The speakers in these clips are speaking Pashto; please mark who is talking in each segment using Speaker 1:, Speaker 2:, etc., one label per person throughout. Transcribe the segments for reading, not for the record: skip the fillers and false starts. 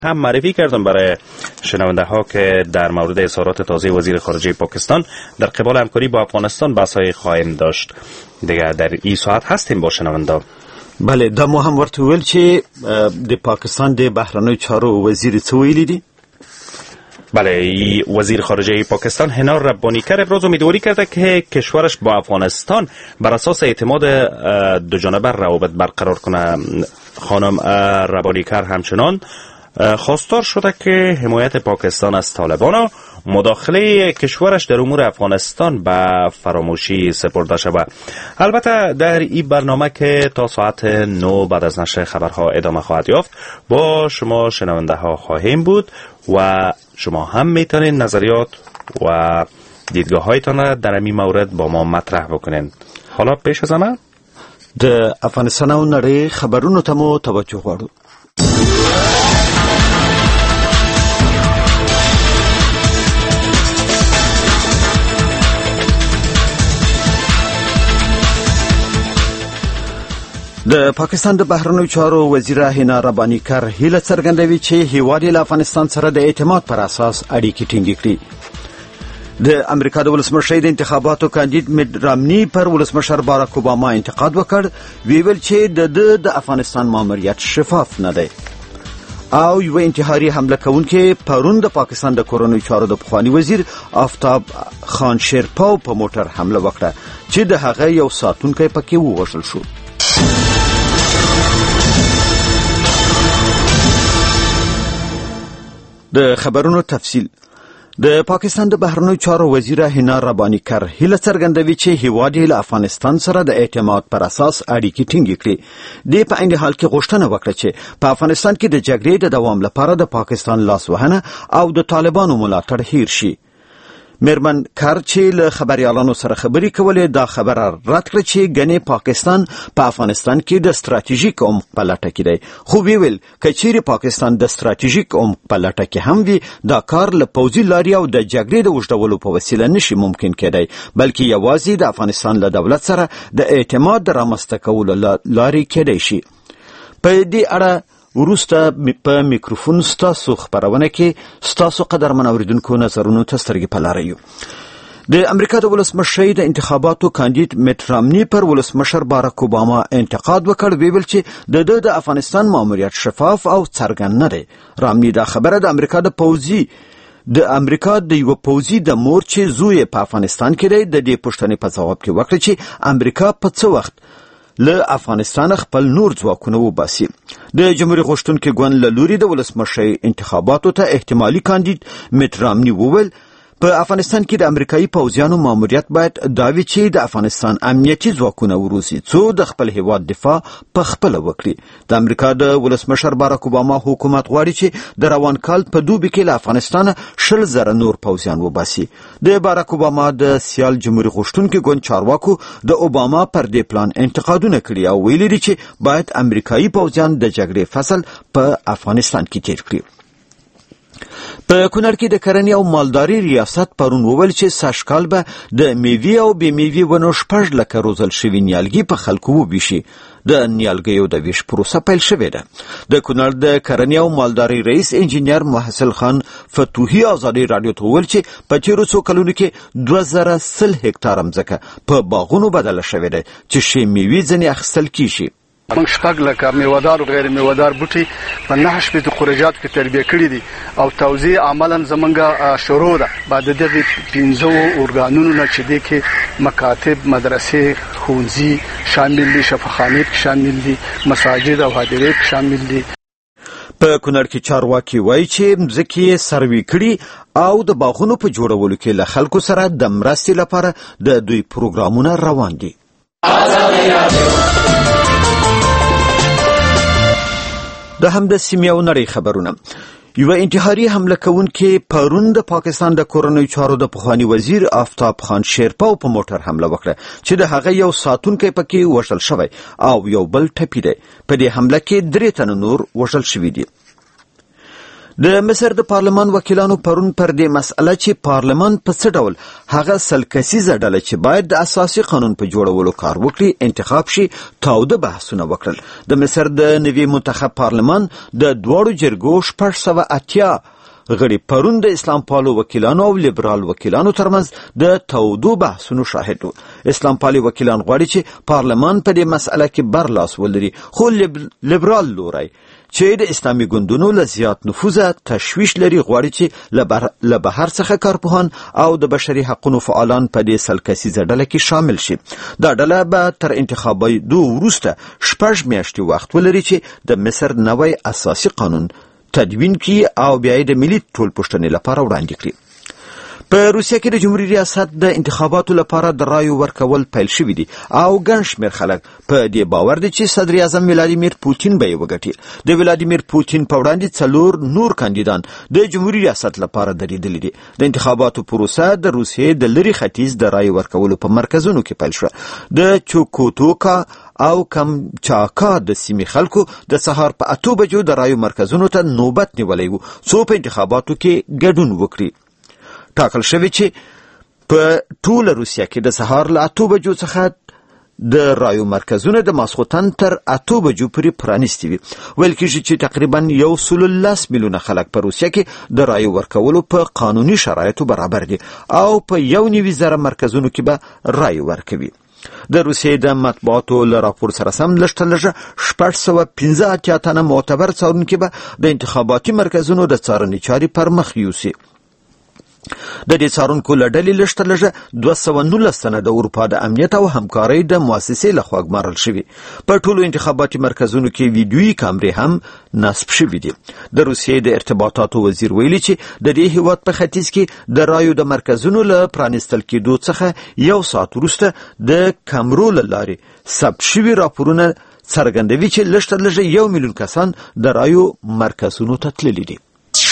Speaker 1: هم معرفی کردم برای شنونده ها که در مورد اظهارات تازه وزیر خارجه پاکستان در قبال همکاری با افغانستان بحث‌های خواهیم داشت. دیگه در این ساعت هستیم با شنونده.
Speaker 2: بله، دا مو هم ورته ویل چې د پاکستان د بهرنیو چارو وزیر څه ویلي دي؟
Speaker 1: بله، وزیر خارجه پاکستان هنا ربانیکر ابراز امیدواری کرده که کشورش با افغانستان بر اساس اعتماد دو جانبه روابط برقرار کنه. خانم ربانیکر همچنان خواستار شده که حمایت پاکستان از طالبان و مداخله کشورش در امور افغانستان به فراموشی سپرده شود. البته در این برنامه که تا ساعت 9 بعد از نشر خبرها ادامه خواهد یافت با شما شنونده ها خواهیم بود و شما هم میتونید نظریات و دیدگاه هایتان در این مورد با ما مطرح بکنید. حالا پیش از همه
Speaker 2: د افغانستان او نړۍ خبرونو ته مو توجه غواړو. د پاکستان د بهرنیو چارو وزیر هینا ربانیکر هیله څرګندوي چې هیواد له افغانستان سره د اعتماد پر اساس اړیکې ټینګې کړي. د امریکا د ولسمشر د انتخاباتو کاندید میټ رامني پر ولسمشر باراک اوباما انتقاد وکړ، ویل چې د افغانستان ماموریت شفاف نه دی. او یو انتحاري حمله کوونکې پرون د پاکستان د کورنیو چارو د پخوانی وزیر آفتاب خان شیرپاو په موټر حمله وکړه چې د هغه یو ساتونکی پکې ووژل شو. د خبرونو تفصیل. د پاکستان د بهرنیو چارو وزیر هینا ربانیکر هیله څرګندوي چې هیواد له افغانستان سره د اعتماد پر اساس اړیکې ټینګې کړي. د په عین حال کې غوښتنه وکړه چې په افغانستان کې د جګړې د دوام لپاره د پاکستان لاسوهنه او د طالبانو ملاتړ هیر شي. میرمن کار چې له خبريالانو سره خبرې کولې دا خبره رد کړه چې ګنې پاکستان په افغانستان کې د ستراتیژیک عمق په لټه کې دی. خو ویل کچېرې پاکستان د ستراتیژیک عمق په لټه کې هم وي، دا کار له پوځي لارې او د جګړې د اوږدولو په وسیله نشي ممکن کېدی، بلکې یوازې د افغانستان له دولت سره د اعتماد رامنځته کولو لارې کېدی شي. په دې اړه وروسته په میکروفون ستاسو خبرونه کې ستاسو قدرمن اوریدونکو نظرونو ته سترګې په لاره یو. د امریکا د ولسمشر د انتخاباتو کاندید میټ رامني پر ولسمشر باراک اوباما انتقاد وکړ، ویل چې د افغانستان ماموریت شفاف او څرګند نه دی. رامني دا خبره د امریکا د یو پوځي د مورچې زوی په افغانستان کې دی د دې پوښتنې په ځواب کې وکړه چې امریکا په څه وخت له افغانستان خپل نور ځواکونه وباسي. د جمهوریت غوښتونکي ګوند له لوري د ولسمشر انتخاباتو ته احتمالي کاندید میټ رامني وویل په افغانستان کې د امریکایي پوځیانو ماموریت باید دا وي چې د افغانستان امنیتي ځواکونه وروزي څو د خپل هیواد دفاع په خپله وکړي. د امریکا د ولسمشر باراک اوباما حکومت غواړي چې د روان کال په دوبي کې له افغانستانه 100,000 نور پوځیان وباسي. د باراک اوباما د سیال جمهوریت غوښتونکي ګوند چارواکو د اوباما پر دې پلان انتقادونه کړي او ویلي دي چې باید امریکایي پوځیان د جګړې فصل په افغانستان کې تیر کړي. په کونړ کې د کرنې او مالدارۍ ریاست پرون وویل چې سږکال به د میوې او بې میوې ونو 6 لکه روزل شوي نیالګي په خلکو وویشي. د نیالګیو د ویش پروسه پیل شوې ده. د کونړ د کرنې او مالدارۍ رئیس انجینیر محسن خان فتوحي ازادي رادیو ته وویل چې په تیرو څو کلونو کې 2000 هکتاره مځکه په باغونو بدله شوې ده چې شې میوې ځنې اخیستل کیږي.
Speaker 3: موږ شپږ لکه میوهدار او غیر میوهدار بوټي په 9 خورجات کې تربیه کړي دي او توزیع عملاً زمونږه شروع ده. بعد دغه 15 ارګانونو نه چې دي کې مکاتب، مدرسې، ښوونځي شامل دي، شفاخانې شامل دي، مساجد او هدیرې شامل دي.
Speaker 2: په کونړ کې چارواکي وایي چې مځکې سروې کړي او د باغونو په جوړولو کې له خلکو سره د مرستې لپاره د دوی پروګرامونه روان دي. د همد سیمې او نړۍ خبرونه. یو انتحاري حمله کوونکې پرون د پاکستان د کورنیو چارو د پخوانی وزیر آفتاب خان شیرپاو په موټر حمله وکړه چې د هغه یو ساتونکی پکې وژل شوی او یو بل ټپي دی. په دې حمله کې 3 تنه نور وژل شوي دي. د مصر د پارلمان وکیلانو پرون پر دې مسأله چې پارلمان په څه ډول هغه سلکسیزه ډله چې باید د اساسي قانون په جوړولو کار وکړي انتخاب شي تاوده بحثونه وکړل. د مصر د نوي منتخب پارلمان د دواړو جرګو 680 غړي پرون د اسلام پالو وکیلانو او لیبرال وکیلانو ترمنځ د تاودو بحثونو شاهد وو. اسلام پالي وکیلان غواړي چې پارلمان په دې مسأله کې برلاس ولري، خو لیبرال لوري چې د اسلامي ګوندونو له زیات نفوذه تشویش لري غواړي چې له بهر څخه کارپوهان او د بشري حقوقو فعالان په دې سلکسیزه ډله کې شامل شي. دا ډله به تر انتخاباتو وروسته 6 میاشتې وخت ولري چې د مصر نوی اساسي قانون تدوین کړي او بیا یې د ملي ټولپوښتنې لپاره وړاندې کړي. په روسیه کې د جمهوریت ریاست د انتخاباتو لپاره د رایو ورکول پیل شوي دي او ګڼ شمېر خلک په دې باور دي چې صدر اعظم ولادیمیر پوتین به یې وګټي. د ولادیمیر پوتین په وړاندې 4 نور کاندیدان د جمهوریت ریاست لپاره درېدلي دي. د انتخاباتو پروسه د روسیې د لرې ختیځ د رایو ورکولو په مرکزونو کې پیل شوه. د چوکوتوکا او کمچاکا د سیمې خلکو د سهار په 8 بجو د رایو مرکزونو ته نوبت نیولی وو څو په انتخاباتو کې ګډون وکړي. ټاکل شوی چې په ټوله روسیه کې د سهار له 8 بجو څخه د رایو مرکزونه د ماسخوتن تر 8 بجو پورې پرانیستي وي. ویل کېږي چې تقریبا 110 میلیونه خلک په روسیه کې د رایو ورکولو په قانوني شرایطو برابر دي او په 1.9 مرکزونو کې به رایو ورکوي. د روسیې د مطبوعاتو له راپور سره سم لږ 615 تنه معتبر څارونکي به د انتخاباتي مرکزونو د څارنې چارې پر مخ یوسي. د دې څارونکو له ډلې لږ 219 تنه د اروپا د امنیت او همکارۍ د مؤسسې لخوا ګمارل شوي. په ټولو انتخاباتي مرکزونو کې ویډیویي کامرې هم نصب شوي دي. د روسیې د ارتباطاتو وزیر ویلي چې د دې هیواد په ختیځ کې د رایو د مرکزونو له پرانیستل کېدو څخه 1 ساعت وروسته د کامرو له لارې ثبت شوي راپورونه څرګندوي چې لږ 1 میلیون کسان د رایو مرکزونو ته تللي دي.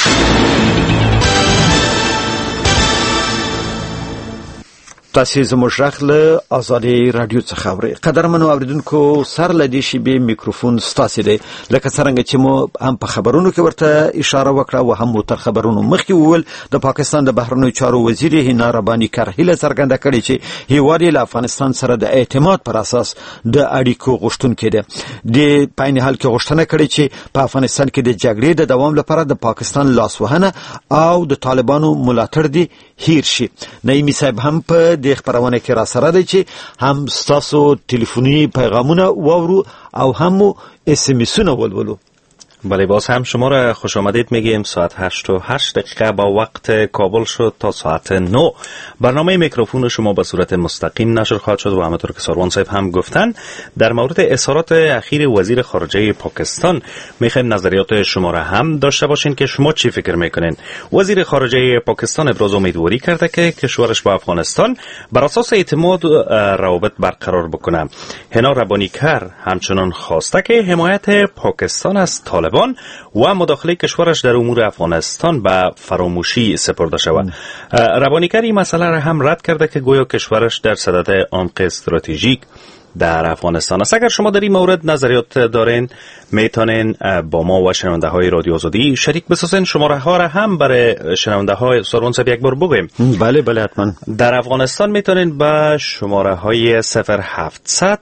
Speaker 2: تاسې زموږ غږ له ازادي راډیو څخه اورئ. قدرمنو اوریدونکو، سر له دې شیبې میکروفون ستاسې دی. لکه څرنګه چې مو هم په خبرونو کې ورته اشاره وکړه او هم مو تر خبرونو مخکې وویل، د پاکستان د بهرنیو چارو وزیر هینا رباني کر هیله څرګنده کړې چې هیواد یې له افغانستان سره د اعتماد پر اساس د اړیکو غوښتونکی دی. د په عین حال کې غوښتنه کړې چې په افغانستان کې د جګړې د دوام لپاره د پاکستان لاسوهنه او د طالبانو ملاتړ دی هیر شي. نعیمي صاحب هم په د خبرونه کې را سره دی چې هم ستاسو ټلیفوني پیغامونه واورو او هم SMS-ونه ولولو.
Speaker 1: بله، باز هم شما را خوش آمدید میگیم. ساعت 8:08 با وقت کابل شد تا ساعت 9 برنامه میکروفون شما به صورت مستقیم نشر خواهد شد و همونطور که ساروان صاحب هم گفتن در مورد اظهارات اخیر وزیر خارجه پاکستان میخوایم نظریات شما را هم داشته باشین که شما چی فکر میکنین. وزیر خارجه پاکستان ابراز امیدواری کرده که کشورش با افغانستان بر اساس اعتماد روابط برقرار بکنه. هنا ربانی کر همچنان خواسته که حمایت پاکستان از طالبان و مداخله کشورش در امور افغانستان به فراموشی سپرده شود. ربانیکر این مسئله را هم رد کرده که گویا کشورش در صدد عمق استراتژیک در افغانستان است. اگر شما در این مورد نظریات دارین میتونین با ما و شنونده های رادیو آزادی شریک بسازین. شماره ها را هم برای شنونده های ساروان صاحب یک بار بگویم.
Speaker 2: بله حتما. در
Speaker 1: افغانستان میتونین با شماره های 0700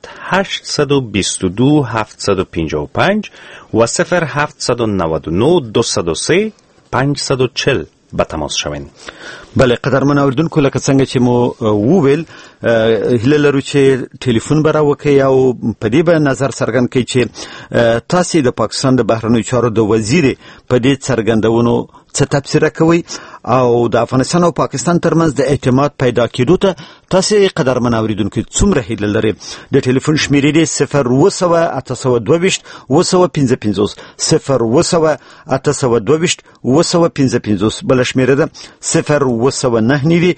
Speaker 1: 822 755 و 0799 203 540 به تماس شوین.
Speaker 2: بله قدرمن اوریدونکو، لکه څنګه چې مو وویل هیله لرو چې ټلیفون به راوکړئ او په دې به نظر څرګند کړئ چې تاسې د پاکستان د بهرنیو چارو د وزیر په دې څرګندونو څه تبصره کوئ او د افغانستان او پاکستان ترمنځ د اعتماد پیدا کېدو ته تاسې قدرمن اوریدونکو څومره هیله لرئ. د ټلیفون شمیرې دی 0 بله شمیره ده 0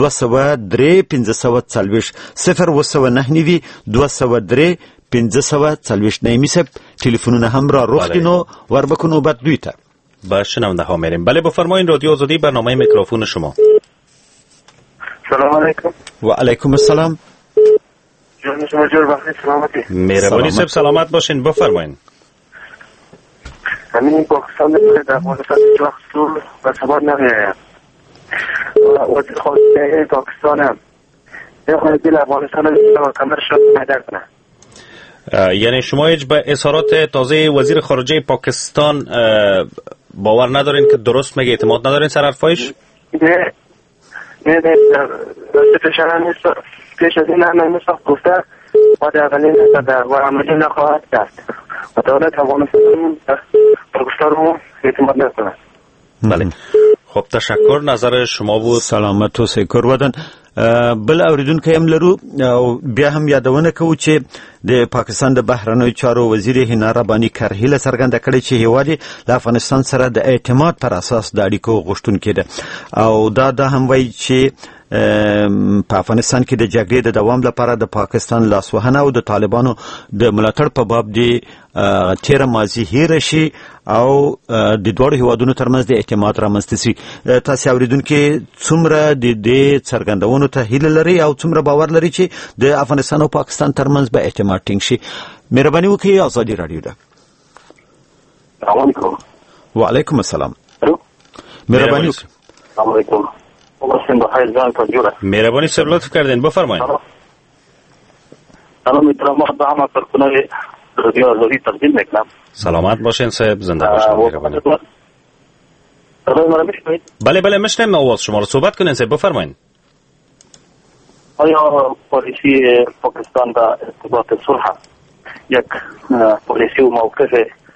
Speaker 2: 540 نعیمي صاحب ټلیفونونه هم را رخ نو ور بکنو بعد دوی ته
Speaker 1: با شنونده ها میریم. بله بفرمایید. رادیو آزادی برنامه میکروفون شما.
Speaker 4: سلام علیکم.
Speaker 2: و علیکم السلام.
Speaker 4: جان شما جور بخیر سلامتی.
Speaker 1: مهربانی صاحب سلامت باشین. بفرمایید.
Speaker 4: همین پاکستان در افغانستان هیچ وقت صلح و ثبات نمی‌آید. وزیر خارجه پاکستان هم نمی‌خواهد دل افغانستان رو کمرش را هدر کنه.
Speaker 1: یعنی شما هیچ به اظهارات تازه وزیر خارجه پاکستان باور ندارین که درست میگه، اعتماد ندارین سر حرفایش؟
Speaker 4: نه پیش از این همه مثل گفته ما در اولین نکرده و عملی نخواهد کرد و دولت افغانستان پاکستان رو اعتماد نکنه.
Speaker 1: بله خب تشکر، نظر شما بود.
Speaker 2: سلامت اوسئ کورودن. بل اوریدونکو هم لرو او بیا هم یادونه کوو چې د پاکستان د بهرنیو چارو وزیر هینا رباني کرهیله څرګنده کړې چې هیواد له افغانستان سره د اعتماد پر اساس د اړیکو غوښتونکی ده او دا هم وایي چې په افغانستان کې د جګړې د دوام لپاره د پاکستان لاسوهنه او د طالبانو د ملاتړ په باب د تیر ماضي هیر شي او د دوړو هیوادونو ترمنځ د اعتماد رامنځته شي. تاسو اوریدونکو څومره د دې څرګندونو ته هیله لري او څومره باور لري چې د افغانستان او پاکستان ترمنځ به اعتماد ټینګ شي؟ مهرباني وکړئ ازادي رادیو ده.
Speaker 4: السلام علیکم.
Speaker 2: وعلیکم السلام. مهرباني وکړئ.
Speaker 4: السلام علیکم.
Speaker 1: مهربانی صاحب لطف کردین بفرمایید.
Speaker 4: سلام احترامات به همه کارکنان رادیو آزادی تقدیم میکنم.
Speaker 1: سلامت باشین صاحب، زنده باشین. مهربانی.
Speaker 4: صدای ما را میشنوید؟
Speaker 1: بله میشنویم آواز شما رو، صحبت کنین صاحب بفرمایید.
Speaker 4: آیا پالیسی پاکستان در ارتباط صلح یک پالیسی و موقف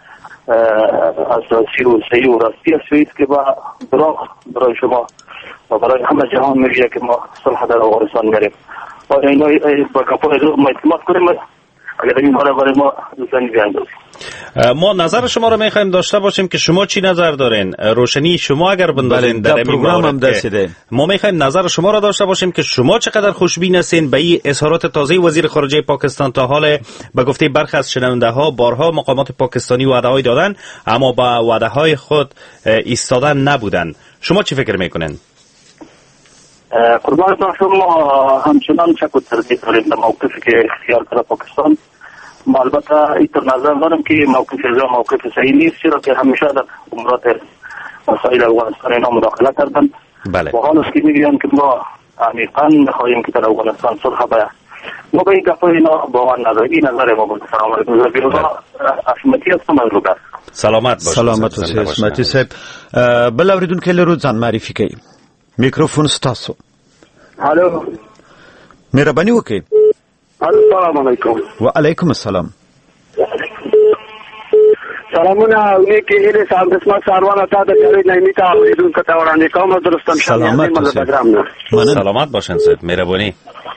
Speaker 4: اساسی و صحیح و راستی است که با برای شما و برای همه جهان میگه که ما صلح در افغانستان میریم؟ آیا اینا با گپای روز ما اعتماد کنیم؟ اگر این برای ما دوستانی بیاندازیم.
Speaker 1: ما نظر شما رو میخوایم داشته باشیم که شما چی نظر دارین، روشنی شما اگر بندازین در این مورد. ما میخوایم نظر شما رو داشته باشیم که شما چقدر خوشبین هستین به این اظهارات تازه وزیر خارجه پاکستان. تا حال به گفته برخی از شنونده ها بارها مقامات پاکستانی وعده های دادن اما با وعده های خود ایستادن نبودن. شما چی فکر میکنین؟
Speaker 4: قربانتون شما همچنان شک و تردید داریم در موقفی که اختیار کرده پاکستان. ما البته ایتر نظر دارم که موقف صحیح نیست، چرا که همیشه در امورات مسائل افغانستان اینا مداخله کردن.
Speaker 1: بله.
Speaker 4: و حال است که میگویند که ما عمیقا میخواهیم که در افغانستان صلح باید. ما به این گپ اینا باور نداریم. این نظر ما بود. سلام علیکم. بیروزا اسمتی هستم از لوگر.
Speaker 1: سلامت باشید.
Speaker 2: سلامت اوسئ اسمتی صاحب. بل اوریدونکو لرو ځان معرفي کړئ. میکروفون ستاسو.
Speaker 4: الو.
Speaker 2: مهرباني وکړئ.
Speaker 4: السلام علیکم.
Speaker 2: وعلیکم السلام.
Speaker 4: سلامونه نیکی هیله صاحب قسمت ساروان تا د جری نایمی تا اوریدونکو ته وړاندې کوم. درستم
Speaker 2: سلامت اوسئ.
Speaker 1: سلامت باشین صاحب، مهرباني.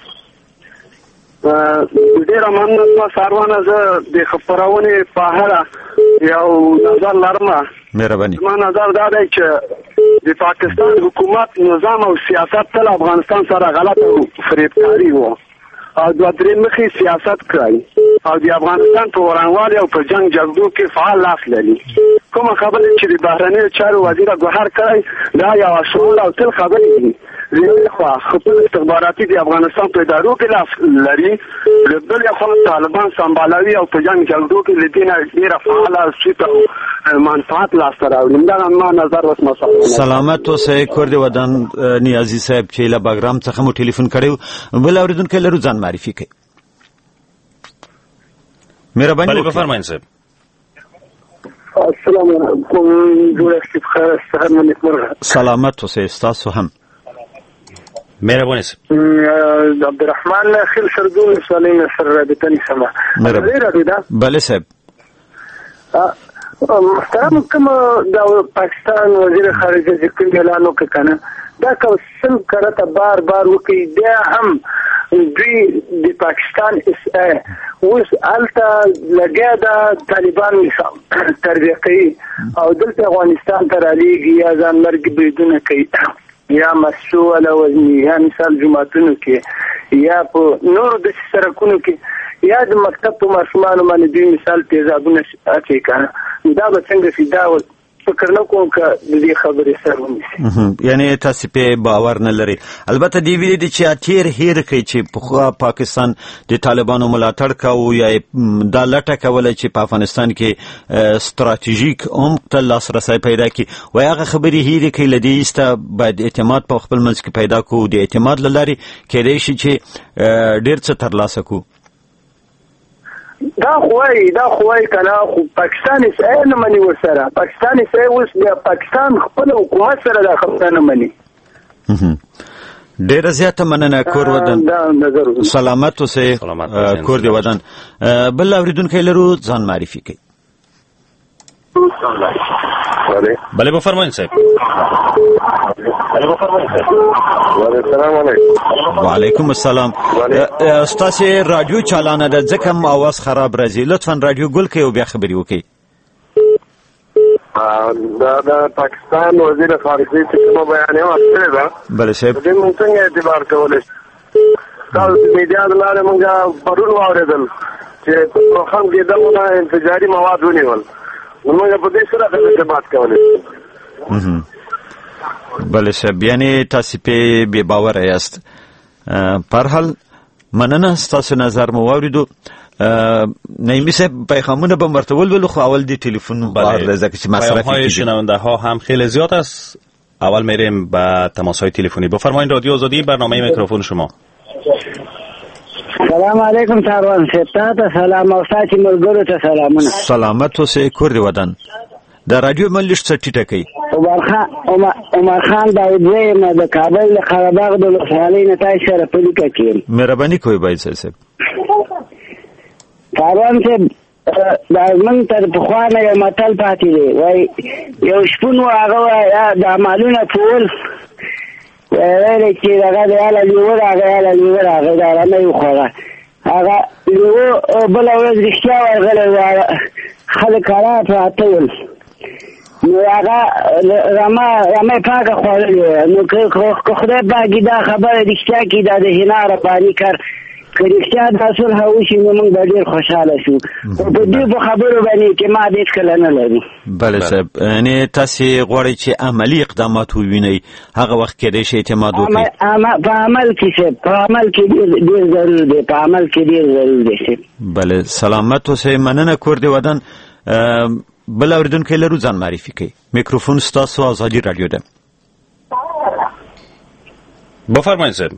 Speaker 4: ډیر مننه ساروان، زه د خبرونه په اړه یو نظر لرم.
Speaker 2: مهرباني.
Speaker 4: ما نظر دا دی چې د پاکستان حکومت نظام او سیاست تل افغانستان سره غلط او فریبکاری وو او د درې مخې سیاست کوي او د افغانستان په ورانوالي او په جنگ جګړو کې فعال لاس لري. کومه خبره چې د بهرنیو چارو وزیر ګوهر کوي دا یو شعور او تل خبرې دي. خو خپل استخباراتي د افغانستان په ادارو کې لاس لري، بل خو طالبان سمبالوي او په جنگ جګړو کې لدینه ډیره فعال او منفعت لاس راوړي. دا ما نظر اوس مسله.
Speaker 2: سلامت اوسئ کورد ودان نیازي صاحب چې له باګرام څخه مو ټلیفون کړو. بل اوریدونکو لرو ځان معرفي کړئ. مهرباني
Speaker 1: وکړئ. بفرمایئ صاحب.
Speaker 4: السلام علیکم. جوړ شئ بخیر. سهار مو نیکمرغه.
Speaker 2: سلامت اوسئ تاسو هم.
Speaker 1: مهرباني صاحب.
Speaker 4: عبدالرحمن خیل سردون سالم سر رابطه نیسم.
Speaker 2: مهرباني. بله صاحب.
Speaker 4: محترم کوم د پاکستان وزیر خارجه ذکر اعلان وکړ کنه دا کوم کرته بار وکي دا هم دوی د پاکستان اوس الته لګیا د طالبان نظام تربیه کوي او دلته افغانستان ته رالیږي یا ځان مرګ بریدونه کوي یا مسؤل وزنی یا مثال جماعتونو کې یا په نور د سرکونو کې یا د مکتب په ماشومان باندې دوی مثال تیزابونه اچي کنه دا به څنګه فدا فکر نه کوم که د دې خبرې سر ونیسي.
Speaker 2: یعنی تاسو په باور نه لري. البته دی ویلي دي چې اتیر هیر کوي چې پخوا پاکستان د طالبانو ملاتړ کاوه یا دا لټه کوله چې په افغانستان کې ستراتیژیک عمق ته لاسرسی پیدا کړي و هغه خبرې هیر کوي. لدی است باید اعتماد په خپل منځ کې پیدا کوو. د اعتماد لاري کېدای شي چې ډیر څه ترلاسه کوو.
Speaker 4: دا خوای کنه خو پاکستان یې نه مني ورسره. پاکستان یې اوس بیا پاکستان خپل حکومت سره دا خبره نه مني.
Speaker 2: ډیره زیاته مننه. کور ودان سلامت اوسئ. کور دی ودان. بل اوریدونکو لرو ځان معرفي کړئ.
Speaker 1: بله بفرمایید صاحب.
Speaker 5: السلام علیکم.
Speaker 2: وعلیکم السلام. ستاسو رادیو چالانه ده ځکه م आवाज خراب راځي. لطفا رادیو ګل کړئ او بیا خبرې وکړئ.
Speaker 5: دا پاکستان وزیر خارجه چې کوم بیان یې ورکړی ده
Speaker 2: بله صاحب
Speaker 5: دې موږ څنګه اعتبار کولی شو؟ تاسو میډیا د لارې موږ پرون واورېدل چې په خم کې دغه انفجاري مواد ونیول. موږ په دې سره د ارتباط کولی شو.
Speaker 2: بله صاحب یعنی تاسو په بې باوره یاست. په هر حال مننه. ستاسو نظر مو واورېدو. نعیمی صاحب پیغامونه به ورته ولولو خو اول دی تلفن بار ځکه چې مصرفی
Speaker 1: پیام‌های شنونده ها هم خیلی زیاد است. اول میریم به تماس‌های تلفنی. بفرمایید رادیو آزادی برنامه میکروفون شما.
Speaker 6: سلام علیکم ساروان صاحب. ته سلام او ساتي ملګرو ته سلامونه.
Speaker 2: سلامت اوسئ. کور دی ودان. د رادیو ملش څه ټیټه کوي.
Speaker 6: عمر خان داودزی ما د کابل قره باغ د ولسوالۍ نه تاسو سره په لیکه کې
Speaker 2: مهرباني کوئ باید صاحب.
Speaker 6: ساروان صاحب دا موږ تر پخوانه یو متل پاتې دی وای یو شپون و هغه د عملونه ټول ویل چې هغه د اله لیور هغه دا رمې وخوړه. هغه لیو بله ورځ رښتیا ورغلی خلک حالات راته نو هغه رمې پاکه خوړلې. نو که خدای پاکي دا خبره رښتیا کړي دا د حنا رباني کار که رښتیا دا صلح وشي نو موږ به ډېر خوشحاله شو. خو په دې په خبرو باندې اعتماد هېڅکله نه لرو.
Speaker 2: بله صاحب یعنې تاسې غواړئ چې عملي اقدامات ووینئ هغه وخت کېدای شي اعتماد وکړئ.
Speaker 6: په عمل کې صاحب په عمل کې ډېر ضرور دی. په عمل کې ډېر ضرور دی صاحب.
Speaker 2: بله سلامت اوسئ. مننه. کور دی ودان. بل اوریدونکی لرو ځان معرفي کړئ. میکروفون ستاسو آزادي رادیو ده.
Speaker 1: بفرمایید صاحب.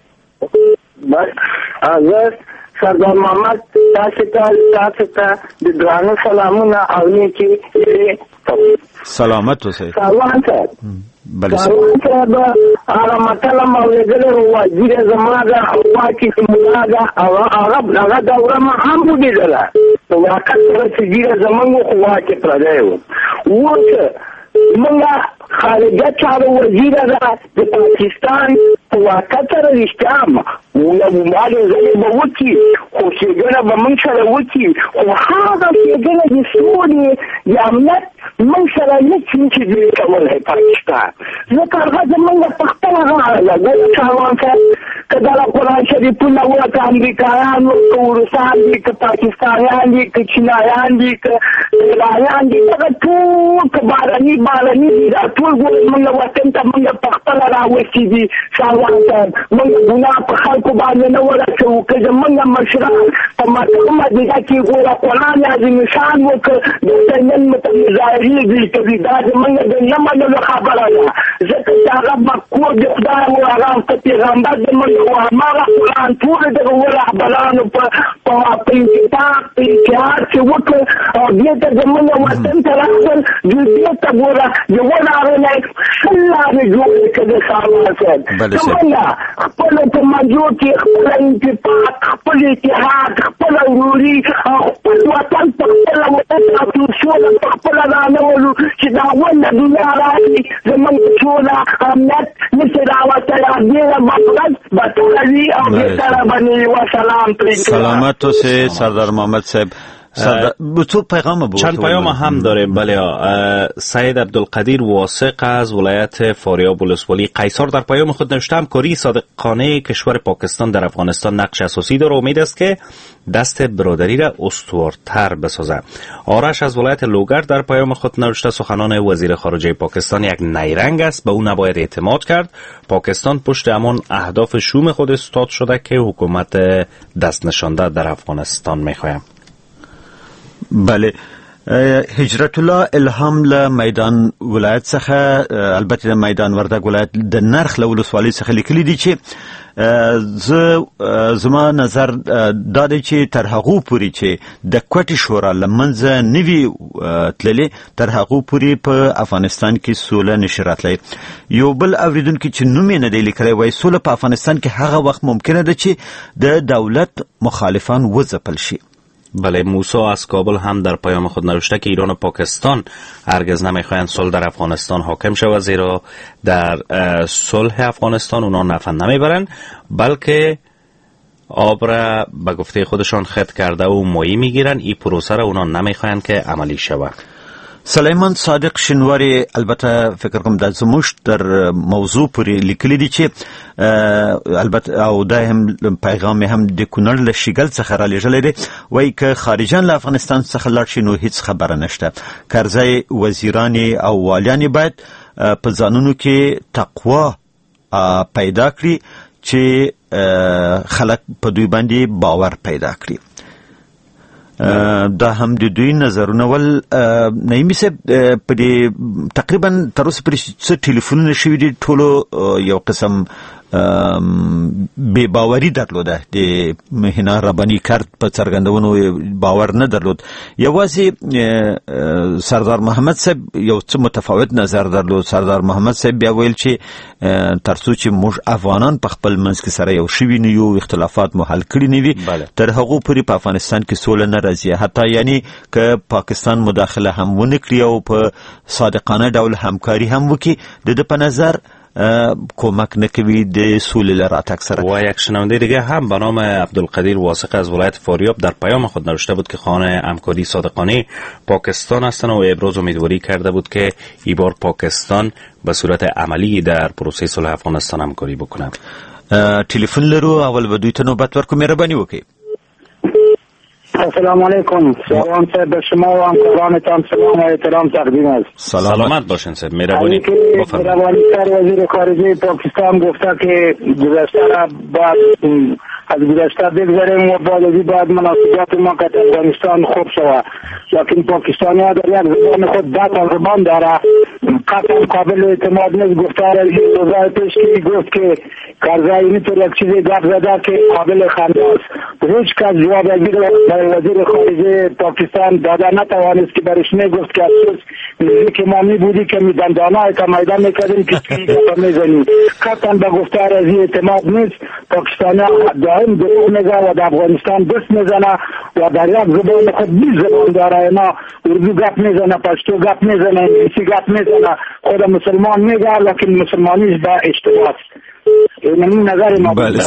Speaker 4: زه سردار محمد تاسو ته د درانه سلامونه او نیکي.
Speaker 2: سلامت اوسئ.
Speaker 4: سلام صاحب.
Speaker 2: بله
Speaker 4: صاحب هغه متل مو اورېدلی وزیر زما ده خپلواکي زموږ ده او هغه دوره ما هم ولیدله. په واقع سره چې ګیره زموږ خپلواکي پردی و. اوس موږ خارجه چارو وزیر ده د پاکستان په واقع سره رښتیا مالې ځلې به وکړي خو ښېګڼه به موږ سره وکړي خو هغه ښېګڼه د سولې د امنیت موږ سره نه چې دوی کولی پاکستان ځکه هغه زموږ په خپله غاړه ده. ګوره چاروان صاحب که دغه قرآن شریفونه وه که امریکایان وه که روسان دي که پاکستانیان دي که چینایان دي که ایرانیان دي دغه ټول که باراني دي دا ټول ګوره موږ وطن ته موږ په خپله راوستي دي. چاروان صاحب موږ ګناه په خلکو باندې نه ورسوو. که زموږ مشران په مکه مدینه کې ګوره قرآن عظیم شان وکړه دلته نن مته مظاهرې کوي دا زموږ د نه منلو خبره ده. ځکه چې هغه مکو د خدای و هغه ته پیغمبر زموږ و هماغه قرآن ټول دغه رهبرانو په اتحاد چې وکړ او دې ته زموږ وطن ته راغلل. دوی دې ته ګوره یوه راغلی شل لارې جوړې کړې ساروان صاحب. زموږ خپله په مجو کې خپله انتفاق خپل اتحاد خپله وروري خپل وطن په خپله وطن سوله په خپله رانولو چې دا ونه دنیا راغلي زموږ سوله امنیت نشي راوتلی. ډېره مفرد بطله وي او بېتره به نه وي. وسلام.
Speaker 2: سلامت اوسئ سردار محمد صاحب. تو پیغام
Speaker 1: چند پیام هم داریم. بله، سید عبدالقدیر واثق از ولایت فاریاب ولسوالی قیصر در پیام خود نوشته همکاری صادقانه کشور پاکستان در افغانستان نقش اساسی داره. امید است که دست برادری را استوارتر بسازه. آرش از ولایت لوگر در پیام خود نوشته سخنان وزیر خارجه پاکستان یک نیرنگ است، به اون نباید اعتماد کرد. پاکستان پشت همان اهداف شوم خود استاد شده که حکومت دست نشانده در افغانستان میخوایم.
Speaker 2: بله، هجرت الله الهام له میدان ولایت څخه، البته د میدان وردګ ولایت د نرخ له ولسوالۍ څخه لیکلي دي چې زما نظر دا دی چې تر هغو پورې چې د کوټې شورا له منځه نه وي تللې، تر هغو پورې په افغانستان کې سوله نشي راتلی. یو بل اورېدونکي چې نوم یې نه دی لیکلی وایي سوله په افغانستان کې هغه وخت ممکنه ده چې د دولت مخالفان وځپل شي.
Speaker 1: بله، موسی از کابل هم در پیام خود نوشته که ایران و پاکستان هرگز نمیخواهند صلح در افغانستان حاکم شود، زیرا در صلح افغانستان اونا نفع نمیبرند بلکه آب را به گفته خودشان خط کرده و ماهی میگیرن. این پروسه را اونا نمیخواهند که عملی شود.
Speaker 2: سلیمان صادق شنواری البته فکر کوم د زموش در موضوع پورې لیکلی دي چې البته او دا هم پیغام هم د کونړ له شیګل څخه را لېږلی دی. وایي که خارجان له افغانستان څخه لاړ شي نو هیڅ خبره نشته. کرزی وزیران او والیان باید په ځانونو کې تقوا پیدا کړي چې خلک په دوی باندې باور پیدا کړي. دا هم د دوی نظرونه ول. نعیمي صاحب په دې تقریبا تر اوسه پورې څه ټلیفونونه شوي دي، ټولو یو قسم بے باوری درلوده، د مهنا ربانی کرد په څرګندونو باور نه درلود. یوازې سردار محمد صاحب یو څه متفاوت نظر درلود. سردار محمد صاحب بیا ویل چې ترڅو چې موږ افغانان په خپل منځ کې سره یو شوي نه یو، اختلافات مو حل کړي نه وي، تر هغو پورې په افغانستان کې سوله نه راځي. حتی یعنی که پاکستان مداخله هم ونه کړي او په صادقانه ډول همکاري هم وکړي، د ده په نظر کمک نکوی د سوله لراتک سره.
Speaker 1: و یک شنونده دیگه هم به نام عبدالقدیر واثق از ولایت فاریاب در پیام خود نوشته بود که خواهان همکاری صادقانه پاکستان هستند و ابراز امیدواری کرده بود که این بار پاکستان به صورت عملی در پروسه صلح افغانستان همکاری بکنه.
Speaker 2: تلفن لرو، اول به دوی ته نوبت ورکو، مهرباني وکړئ.
Speaker 6: السلام علیکم. سلام صاحب، به شما و همکارانتان سلام و احترام تقدیم است.
Speaker 1: سلامت باشین صاحب، مهربانی
Speaker 6: بفرمایید. وزیر خارجه پاکستان گفته که گذشته را بعد از گذشته بگذاریم و باید مناسبات ما که افغانستان خوب شود. لیکن پاکستانی ها در یک زبان خود 10 تا زبان داره، قطعا قابل اعتماد نیست. گفته روزای پیش که گفت که کرزی اینطور یک چیزی گفت زده که قابل خنده است. هیچ کس جواب وزیر خارجه پاکستان داده نتوانست که برش میگفت که افسوس که ما میبودی که میدندانه که میدان میکردیم که توی گفت میزنیم. قطعا به گفته رازی اعتماد نیست. پاکستانی دائم دروغ میگه و در افغانستان دست میزنه و در یک زبان خود 20 زبان داره. اینا اردو گپ میزنه، پشتو گپ میزنه، انگلیسی گپ میزنه، خود مسلمان میگه لیکن مسلمانیش به اشتباه است. این نظر ما.
Speaker 2: بله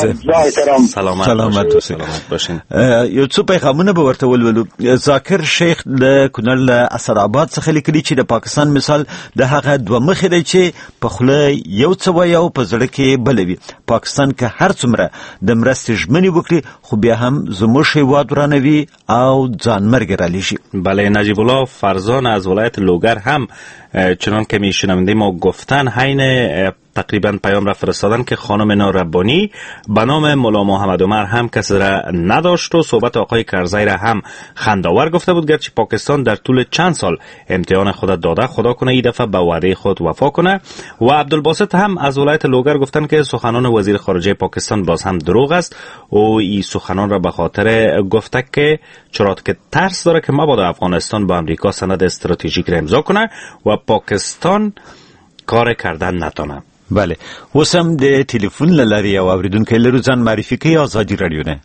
Speaker 1: سلامت باشین.
Speaker 2: یو څو پیغامونه به ورته ولولو. ذاکر شیخ له کونړ له اسداباد څخه لیکلي چې د پاکستان مثال د هغه دوه مخې دی چې په خوله یو څه وایي او په زړه کې بل وي. پاکستان که هر څومره د مرستې ژمنې وکړي خو بیا هم زموږ هیواد ورانوي او ځانمرګ رالیږي.
Speaker 1: بله، نجیب الله فرزان از ولایت لوگر هم چنان که میشنوندیم ما گفتن حین تقریبا پیام را فرستادن که خانم ناربانی به نام مولا محمد عمر هم کسی را نداشت و صحبت آقای کرزی را هم خنداور گفته بود، گرچه پاکستان در طول چند سال امتحان خود داده، خدا کنه این دفعه به وعده خود وفا کنه. و عبدالباسط هم از ولایت لوگر گفتن که سخنان وزیر خارجه پاکستان باز هم دروغ است و این سخنان را به خاطر گفته که چرا که ترس داره که مبادا افغانستان با امریکا سند استراتژیک را امضا کنه و پاکستان کار کردن نتونه.
Speaker 2: بله، اوس هم د ټلیفون له لارې یو اورېدونکی لرو، ځان معرفي کوي. ازادي راډیو نه.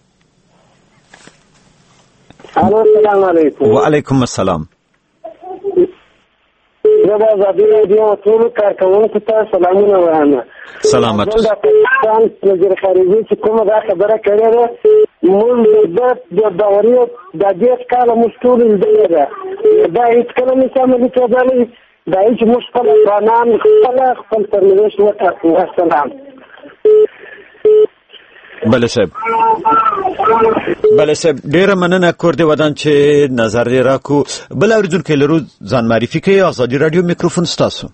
Speaker 6: الو، سلام علیکم.
Speaker 2: وعلیکم السلام.
Speaker 6: زه به ازادي راډیو ټولو کارکوونکو ته سلامونه وایم.
Speaker 2: سلامت.
Speaker 6: د پاکستان وزیر خارجه چې کومه دا خبره کړې ده مون د دوري د دې کال مستور دی دا هیڅ کله نه سمې کېدلې دا هیڅ مشکل افغانان خپل سرنوشت وټاکي. والسلام.
Speaker 2: بله صاحب ډیره مننه کور دی ودان چې نظر یې راکو. بل اوریدونکي لرو ځان معرفي کوي. آزادي رادیو میکروفون ستاسو.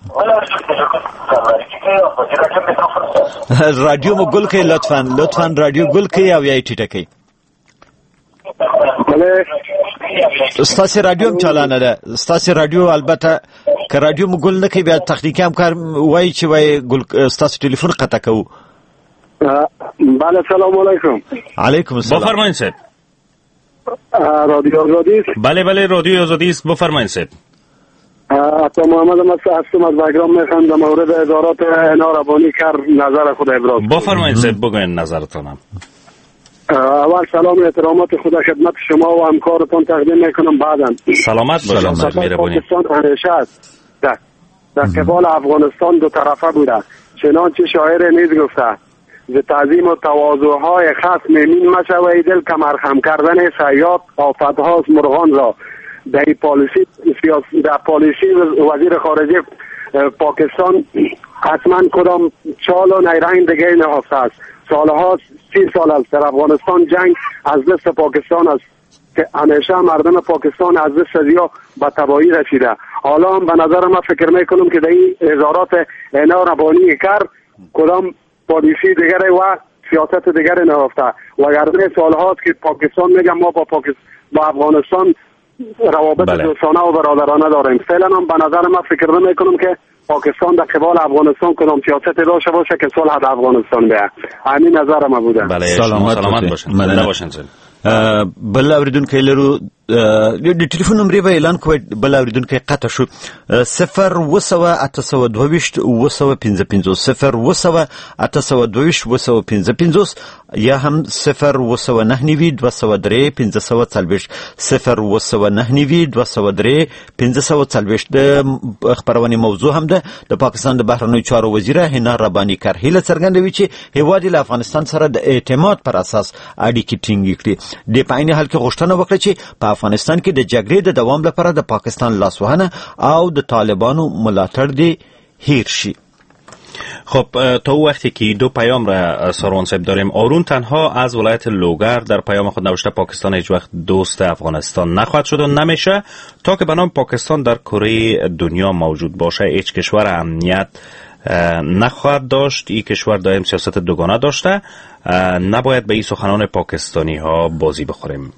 Speaker 2: رادیو مو ګل کوي لطفا رادیو ګل کوي او یا ټیټه کوي. ستاسو رادیو هم چالانه ده. ستاسو رادیو البته که رادیو مو ګل نه کوي بیا تخنیکی هم کار وایي چې وایي ګل ستاسو ټلیفون قطع کوو.
Speaker 4: بله سلام علیکم.
Speaker 1: علیکم السلام. بفرمایید صاحب.
Speaker 4: رادیو آزادی است.
Speaker 1: بله رادیو آزادی است. بفرمایید صاحب.
Speaker 4: عطا محمد هستم از بگرام. میخوام در مورد ادارات اینا ربانی کار نظر خود ابراز.
Speaker 1: بفرمایید صاحب بگوین نظرتونم.
Speaker 4: اول سلام و احترامات خدا خدمت شما و همکارتان تقدیم میکنم. بعداً
Speaker 1: سلامت باشید. مهربانی.
Speaker 4: پاکستان همیشه است در قبال افغانستان دو طرفه بوده. چنانچه شاعر نیز گفته ز تعظیم و تواضع‌های خصم مین مشوی دل کمرخم کردن صیاد آفت‌هاست مرغان را. در پالیسی وزیر خارجه پاکستان حتما کدام چال و نیرنگ دیگه نهفته است. سالها 30 سال است در افغانستان جنگ از دست پاکستان است که همیشه مردم پاکستان از دست زیا به تباهی رسیده. حالا هم به نظر من فکر میکنم که در این ازارات اینا ربانی کار کدام پالیسی دیگری و سیاست دیگری نهفته و گرده سالهاست که پاکستان میگم ما با افغانستان روابط دوستانه و برادرانه داریم. فعلا هم به نظر من فکر نمیکنم که پاکستان در قبال افغانستان کدام سیاست داشته باشه که صلح در افغانستان بیه. همین نظر ما بوده.
Speaker 1: بله سلامت باشین. مننه باشین.
Speaker 2: بل اوریدونکي لرو د ټلیفون نمبر به اعلان کوي. بل اوریدونکي قطع شو 0 یا هم 0 د خبرونه موضوع هم ده. د پاکستان د بهرنیو چارو وزیر هنا ربانی کار هیله څرګندوي چې هیواد له افغانستان سره د اعتماد پر اساس اړیکې ټینګ کړي. د پاینه حل کې غوښتنه وکړه چې په افغانستان کې د جګړې د دوام لپاره د پاکستان لاسوهنه او د طالبانو ملاتړ دی هیر شي.
Speaker 1: خب تا وقتی که دو پیام را ساروان صاحب داریم. آرون تنها از ولایت لوگر در پیام خود نوشته پاکستان هیچ وقت دوست افغانستان نخواهد شد و نمیشه تا که به نام پاکستان در کره دنیا موجود باشه. هیچ کشور امنیت نخواهد داشت. این کشور دائم سیاست دوگانه داشته. نباید به این سخنان پاکستانی ها بازی بخوریم.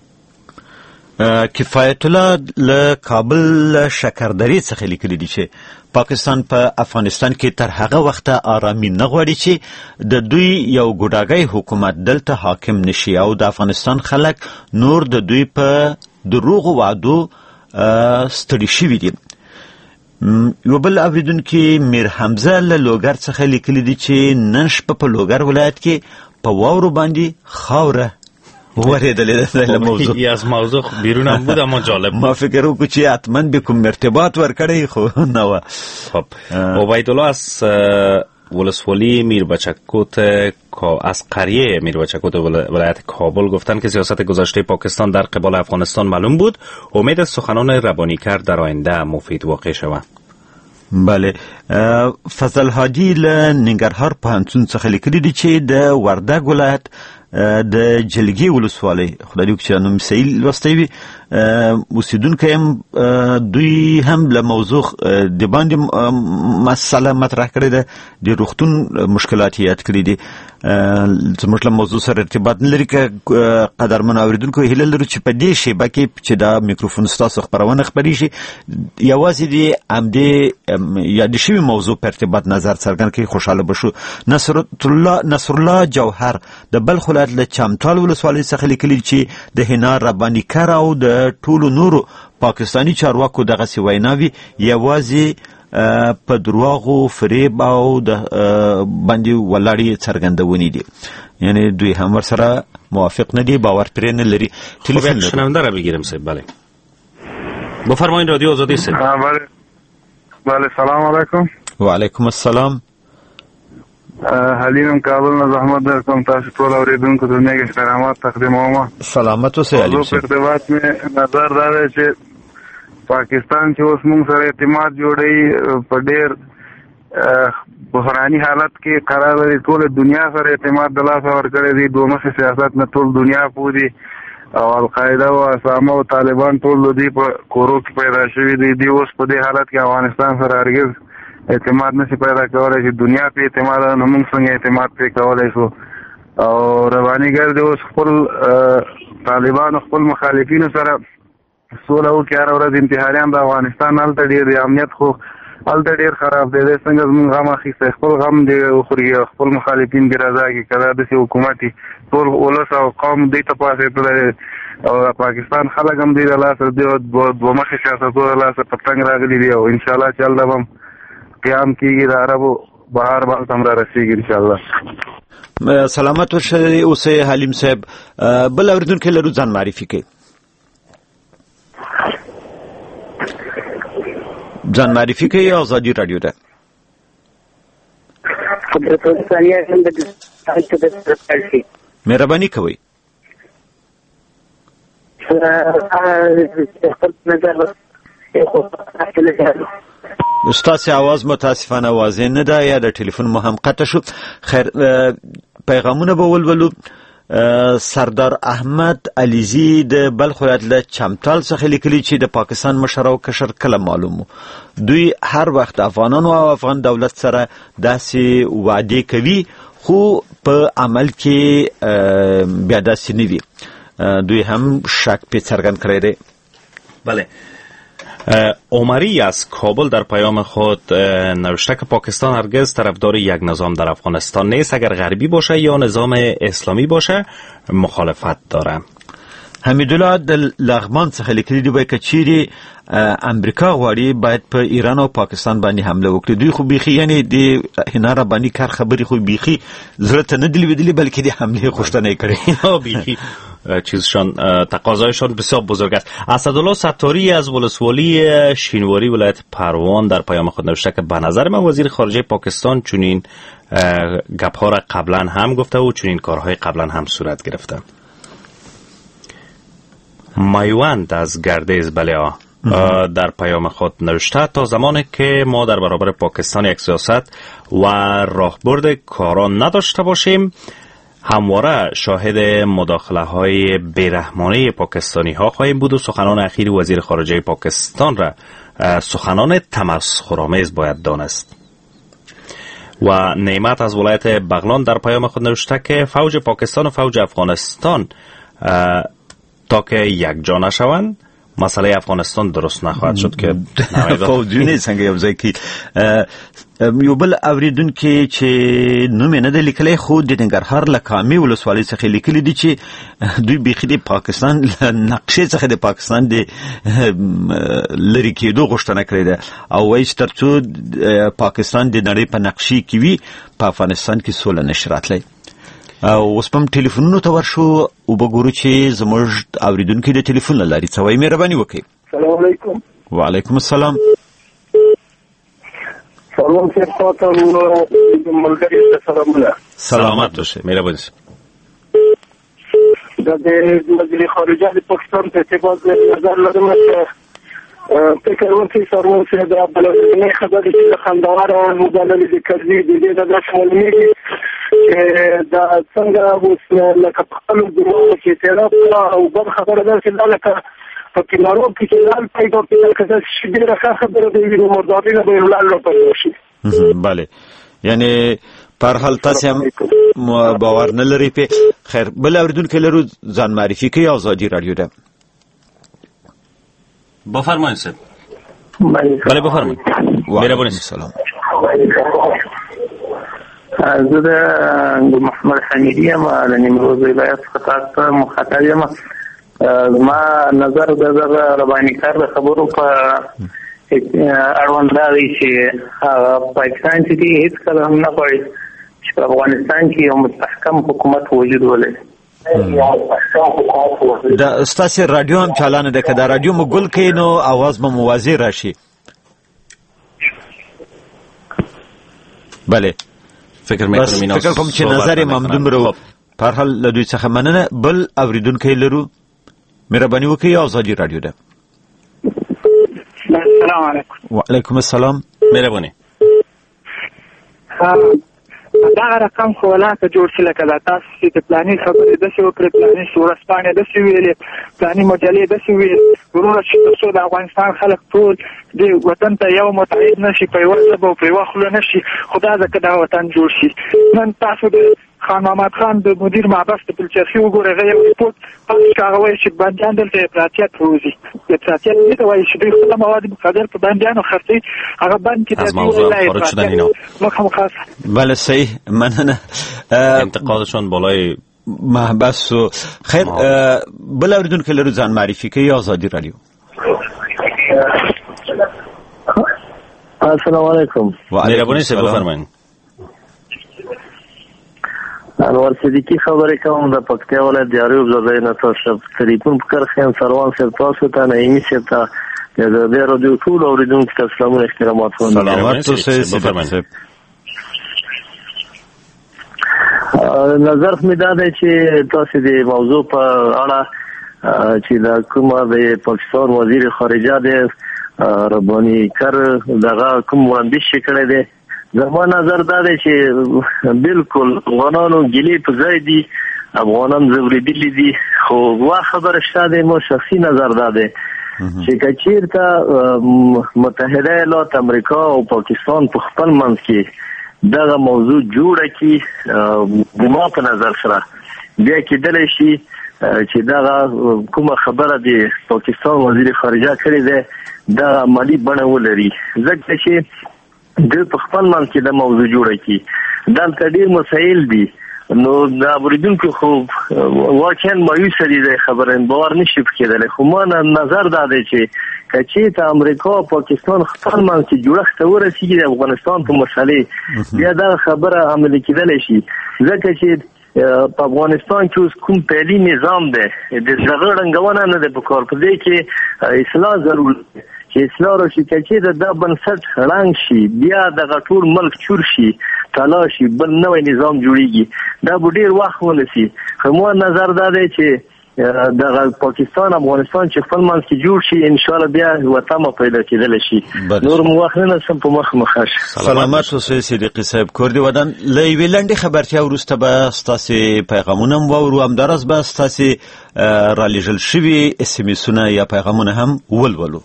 Speaker 2: کفایت الله له کابل شکردری څخه لیکلی دی چې پاکستان په افغانستان کې تر هغه وخته آرامي نه غواړي چې د دوی یو ګډاګی حکومت دلته حاکم نشي او د افغانستان خلک نور د دوی په دروغ وعدو ستړي شوي دي. یو بل اوریدونکي میر حمزه له لوګر څخه لیکلی دی چې نن شپه په لوګر ولایت کې په واورو باندې خاوره وریدلې ده. موضوع
Speaker 1: ای از موضوع بیرون هم بود اما جالب.
Speaker 2: ما فکر وکړو چې حتما به کوم ارتباط ورکړی خو نه و.
Speaker 1: خب عبیدالله از ولسوالی میربچکوت از قریه میربچکوت ولایت کابل گفتن که سیاست گذشته پاکستان در قبال افغانستان معلوم بود. امید سخنان ربانیکر در آینده مفید واقع شود.
Speaker 2: بله فضل هادی له ننګرهار پوهنتون څخه لیکلی دی چې د وردګ ولایت د جلګي ولسوالۍ خدای دې وکړي چې نوم صحیح لوستی وي اوسیدونکي هم دوی هم له موضوع د باندې مسله مطرح کړې ده. د روغتون مشکلات یاد کړي دي. زموږ له موضوع سره ارتباط نه لري. که قدرمن اوریدونکو هیله لرو چې په دې شیبه کې چې دا میکروفون ستاسو خبرونه خپرې شي یوازې د همدې یاد شوي موضوع په ارتباط نظر څرګند کړي خوشحاله بشو. نصرالله جوهر د بلخ ولایت له چمتال ولسوالۍ څخه لیکلي چې د هنا رباني کار او د ټولو نورو پاکستاني چارواکو دغسې ویناوي یوازې په دروغو فریب او د باندې ولاړې څرګندونې دي. یعنی دوی هم ورسره موافق نه دي، باور پرې نه لري.
Speaker 1: تلفن شنونده را بگیرم صاحب. بله بفرمایید رادیو آزادی صاحب.
Speaker 5: بله سلام علیکم.
Speaker 2: و علیکم السلام.
Speaker 5: حلیم کابل نه زحمت در کوم تاسو ټول اوریدونکو ته نیک احترامات تقدیموم.
Speaker 2: سلامت اوسئ حلیم صاحب.
Speaker 5: په ارتباط مې نظر دا دی چې پاکستان چې اوس موږ سره اعتماد جوړوي په ډېر بحراني حالت کې قرار لري. ټول دنیا سره اعتماد د لاسه ورکړی دی. دوه مخې سیاست نه ټول دنیا پوهېږي او القاعده او اسامه او طالبان ټول د دې په کورو کې پیدا شوي دي. دوی اوس په دې حالت کې افغانستان سره هرګز اعتماد نشي پیدا کولی چې دنیا په اعتماد نه موږ څنګه اعتماد پرې کولی شو. او روانیګر دی اوس خپل طالبان خپل مخالفینو سره سوله وکړي. هره ورځ انتحاریان د افغانستان هلته ډېر دی. امنیت خو هلته ډېر خراب دی. دی څنګه زموږ غم اخیستی خپل غم دی وخوري خپل مخالفین دې رضا کړي. که دا داسې حکومت ټول ولس او قوم دوی ته پاڅېدلی او پاکستان خلک هم دوی د لاسه دوه مخې سیاستونو د لاسه په تنګ راغلي دي او انشاءالله چې هلته به هم قیام کېږي. د عربو بهار به هلته هم را رسېږي انشاءالله.
Speaker 2: سلامت اوسئ حلیم صاحب. بل اورېدونکی لرو، ځان معرفي کړئ. ځان معرفي کوي آزادي رادیو ده. مهرباني کوئ. ستاسې आवाज متاسفانه واضح نه ده یا د ټلیفون مو هم قطع شو. خیر پیغامونه به ولولو. سردار احمد علیزی د بلخ ولایت له چمتال څخه لیکلي چې د پاکستان مشر او کشر کله معلوم دوی هر وخت افغانانو او افغان دولت سره داسې وعده کوي خو په عمل کې بیا داسې نه وي. دوی هم شک په څرګند کړی دی.
Speaker 1: بله. عمری از کابل در پیام خود نوشته که پاکستان هرگز طرفدار یک نظام در افغانستان نیست. اگر غربی باشه یا نظام اسلامی باشه مخالفت داره.
Speaker 2: حمیدالله د لغمان څخه لیکلي دی که چیرې امریکا غواړي باید په ایران او پاکستان باندې حمله وکړي. دوی خو بیخي یعنی د هنا رباني کار خبرې خو بیخي زړه ته نه دی لوېدلي بلکې د حمله غوښتنه کړې.
Speaker 1: بیخی چیزشان تقاضایشان بسیار بزرگ است. اسدالله ستاری از ولسوالی شینواری ولایت پروان در پیام خود نوشته که به نظر من وزیر خارجه پاکستان چنین گپ‌ها را قبلا هم گفته و چنین کارهای قبلا هم صورت گرفته. میوند از گردیز بلیا در پیام خود نوشته تا زمانی که ما در برابر پاکستان یک سیاست و راهبرد کاران نداشته باشیم همواره شاهد مداخله های بیرحمانه پاکستانی ها خواهیم بود و سخنان اخیر وزیر خارجه پاکستان را سخنان تمسخرآمیز باید دانست. و نعمت از ولایت بغلان در پیام خود نوشته که فوج پاکستان و فوج افغانستان تا که یک جا نشوند مسئله افغانستان درست نخواهد شد که
Speaker 2: فوجونه څنګه یو ځای کې. یو بل اوریدونکي چې نوم یې نه دی لیکلی خو د ننګرهار له کامې ولسوالۍ څخه لیکلي دي چې دوی بیخي د پاکستان له نقشې څخه د پاکستان د لرې کېدو غوښتنه کړې ده او وایي چې تر څو پاکستان د نړۍ په نقشې کې وي په افغانستان کې سوله نشي راتلی. اوس په ټلیفونونو ته ورشو او وګورو چې زموږ اوریدونکي د ټلیفون له لارې څه وایي. مهرباني وکړئ.
Speaker 4: السلام علیکم.
Speaker 2: وعلیکم السلام.
Speaker 4: سلام صاحب ملګری سلامونه.
Speaker 1: سلامت باشه. مهرباني.
Speaker 4: د وزیر خارجه د پاکستان په ارتباط نظر لرم چې فکر وکړي سرور صاحب د بلوچستان خبرې چې خندوار او مدلل د کرزي د دې د شمولېږي دا څنګه اوس لکه په خپل دماغ کې اعتراف او بل خبره ده چې دا لکه په کینارو کې چې لال پیدا کېږي که څه ډېره ښه خبره ده وي نو مرداري نه به یې لال راپیدا شي.
Speaker 2: بله یعنی پر حال تاسې هم باور نه لرئ پې. خیر بل اورېدونکی لرو، ځان معرفي کوي. آزادي رادیو ده.
Speaker 1: بفرمایید صاحب. بله بفرمایید. مهرباني. سلام.
Speaker 7: زه د محمد حمیدی یم د نیمروز ولایت څخه تاسو ته مخاطب یم. زما نظر د دغه رباني کار د خبرو په اړوند دا دی چې پاکستان چې دی هېڅکله هم نه غواړي چې په افغانستان کې یو مستحکم حکومت وجود ولري.
Speaker 2: دا ستاسې رادیو هم چالانه ده، که دا رادیو مو ګل کړئ نو اواز به مو واضح راشي. بله
Speaker 1: فکر میکنم اینا
Speaker 2: فکر کوم چې نظر امام دومره په هر حال له دوی څخه مننه. بل اوریدونکي لرو، مهرباني وکړئ. آزادي رادیو ده.
Speaker 8: السلام علیکم.
Speaker 2: وعلیکم السلام.
Speaker 1: مهرباني.
Speaker 8: دا رقم خو ولاکه جوړ شي لکه دا تاسو چې پلاني خبرې داسې وکړې، پلاني ورځپاڼې داسې ویلې، پلاني مجلې داسې ویل، وروره چې ترڅو د افغانستان خلک ټول د وطن ته یو متحد نه شي، په یوه ژبه او په یوه خوله نه شي، خو دا ځکه دا وطن جوړ شي. نن تاسو د خان محمد خان د مدیر محبس د پلچرخي وګورئ، هغه یو رپورټ پاس کړ، هغه وایي چې بندیان دلته افراطیت روزي. افراطیت دې ته وایي چې دوی خپله مواد مخدر په بندیانو خرڅوي، هغه بند کې
Speaker 1: از موضوع خارج شدن اینا.
Speaker 2: بله صحیح، مننه.
Speaker 1: انتقادشون بالای
Speaker 2: محبس و خیر. بل اوریدونکي لرو، ځان معرفي کوي. آزادي رادیو.
Speaker 7: السلام علیکم.
Speaker 1: مهرباني صاحب بفرمایئ.
Speaker 7: انور صدیقی خبرې کوم د پکتیا ولایت د یاریوب زړه نه تاسو تلیفون پر خیم سروان سره تاسو ته نه ایمی ته د رادیو ټول اوریدونکو ته سلام او احترامات.
Speaker 2: سلامات اوسئ. بفرمایئ.
Speaker 7: نظر مې دا دی چې تاسو د موضوع په اړه چې د کومه د پاکستان وزیر خارجه دی رباني کر دغه کوم وړاندیز کړی دی، زما نظر دا دی چې بالکل افغانانو ګیلې په ځای دي، افغانان ځورېدلي دي، خو وا خبره شته دی. مو شخصي نظر دا دی چې که چېرته متحده ایالات امریکا او پاکستان په خپل منځ کې دغه موضوع جوړه کړي، ما په نظر سره بیا کېدلی شي چې دغه کومه خبره د پاکستان وزیر خارجه کړې ده دغه عملي بڼه ولري، ځکه چې د په خپل منځ کې د موضوع جوړه کړي. دلته ډېر مسایل دي، نو د اوریدونکو خو واقعا مایوسه دي د خبره باور نشي کېدلی. خو ما نظر دا دی چې که چېرته امریکا او پاکستان خپل منځ کې جوړښت ته ورسېږي د افغانستان په مسلې، بیا دغه خبره عملي کېدلی شي، ځکه چې په افغانستان کې اوس کوم پهلي نظام دی، د هغه ړنګونه نه ده په کار. په دې کې اصلاح ضرور دی چې اصلاح راشي. که چېرته دا بنسټ ړنګ شي، بیا دغه ټول ملک چور شي، تالا شي، بل نوی نظام جوړیږي، دا به ډېر وخت ونیسي. خو ما نظر دا دی چې دغه پاکستان افغانستان چې خپل منځ کې جوړ شي، ان شاء الله بیا وطن پیدا کېدلی شي. نور مو وخت نه سم په مخ مخه شي.
Speaker 2: سلامات اوسئ صدیقي صاحب. کور دې ودان. له یوې لنډې خبرتیا وروسته به ستاسې پیغامونه هم واورو، همداراز به ستاسې رالیږل شوي اس ام اسونه یا پیغامونه هم ولولو.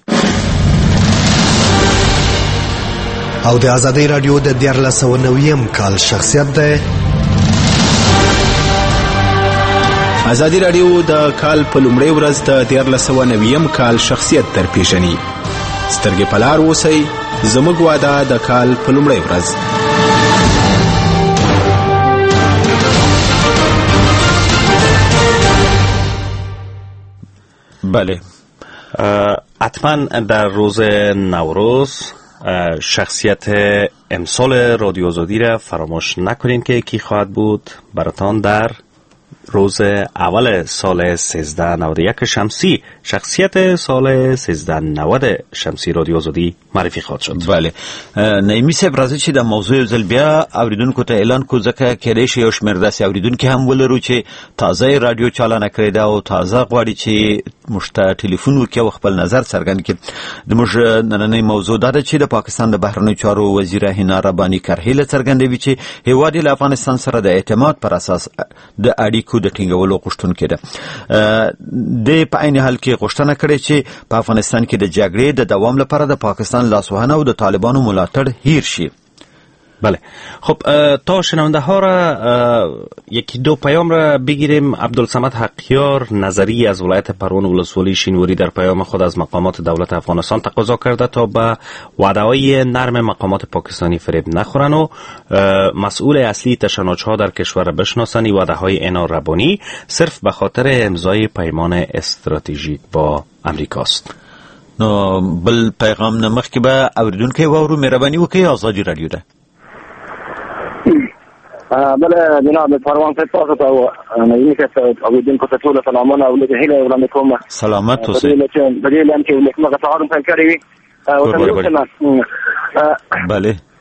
Speaker 9: او د آزادۍ رادیو د 1490 کال شخصیت ده.
Speaker 10: آزادي رادیو د کال په لومړۍ ورځ د 1490 کال شخصیت در پیژني. سترګې په لار اوسئ، زموږ واده د کال په لومړۍ ورځ.
Speaker 1: بله، حتما در روز نوروز شخصیت امسال رادیو آزادی را فراموش نکنین که کی خواهد بود براتان در روز اول سال 1391 شمسی. شخصیت سال 1390 شمسی رادیو آزادی معرفی خواهد شد.
Speaker 2: بله، نعیمی صاحب راځي چې د موضوع ځل بیا اوریدونکو ته اعلان کو، ځکه کېدای شي یو شمېر داسې اوریدونکي هم ولرو چې تازه رادیو چالانه کړې ده او تازه غواړي چې موږ ته ټلیفون وکړي او خپل نظر څرګند کړي. د موږ نننۍ موضوع دا ده چې د پاکستان د بهرنیو چارو وزیره حنا رباني کر هیله څرګندوي چې هیواد له افغانستان سره د اعتماد پر اساس د اړیکو د ټینګولو غوښتونکې ده. د په عین حال کې غوښتنه کړې چې په افغانستان کې د جګړې د دوام لپاره د پاکستان لاسوهنه او د طالبانو ملاتړ هیر شي.
Speaker 1: بله، خب تا شنونده ها را یکی دو پیام را بگیریم. عبدالصمد حقیار نظری از ولایت پروان ولسوالی شینواری در پیام خود از مقامات دولت افغانستان تقاضا کرده تا به وعده‌های نرم مقامات پاکستانی فریب نخورن و مسئول اصلی تشنج‌ها در کشور بشناسند. وعده‌های انار ربانی صرف به خاطر امضای پیمان استراتژیک با امریکاست.
Speaker 2: نو بل پیغام نه مخکې به اوریدونکي واورو. مهرباني وکړئ. آزادي رادیو ده.
Speaker 11: بله جناب پروان صاحب، تاسو ته نعیمي صاحب اوریدونکو ته ټول سلامونه او هیله وړاندې کوم.
Speaker 2: سلامت اوسئ.
Speaker 11: په دې لم کې لیکمه تعارف پیل کړی وي.
Speaker 2: بله،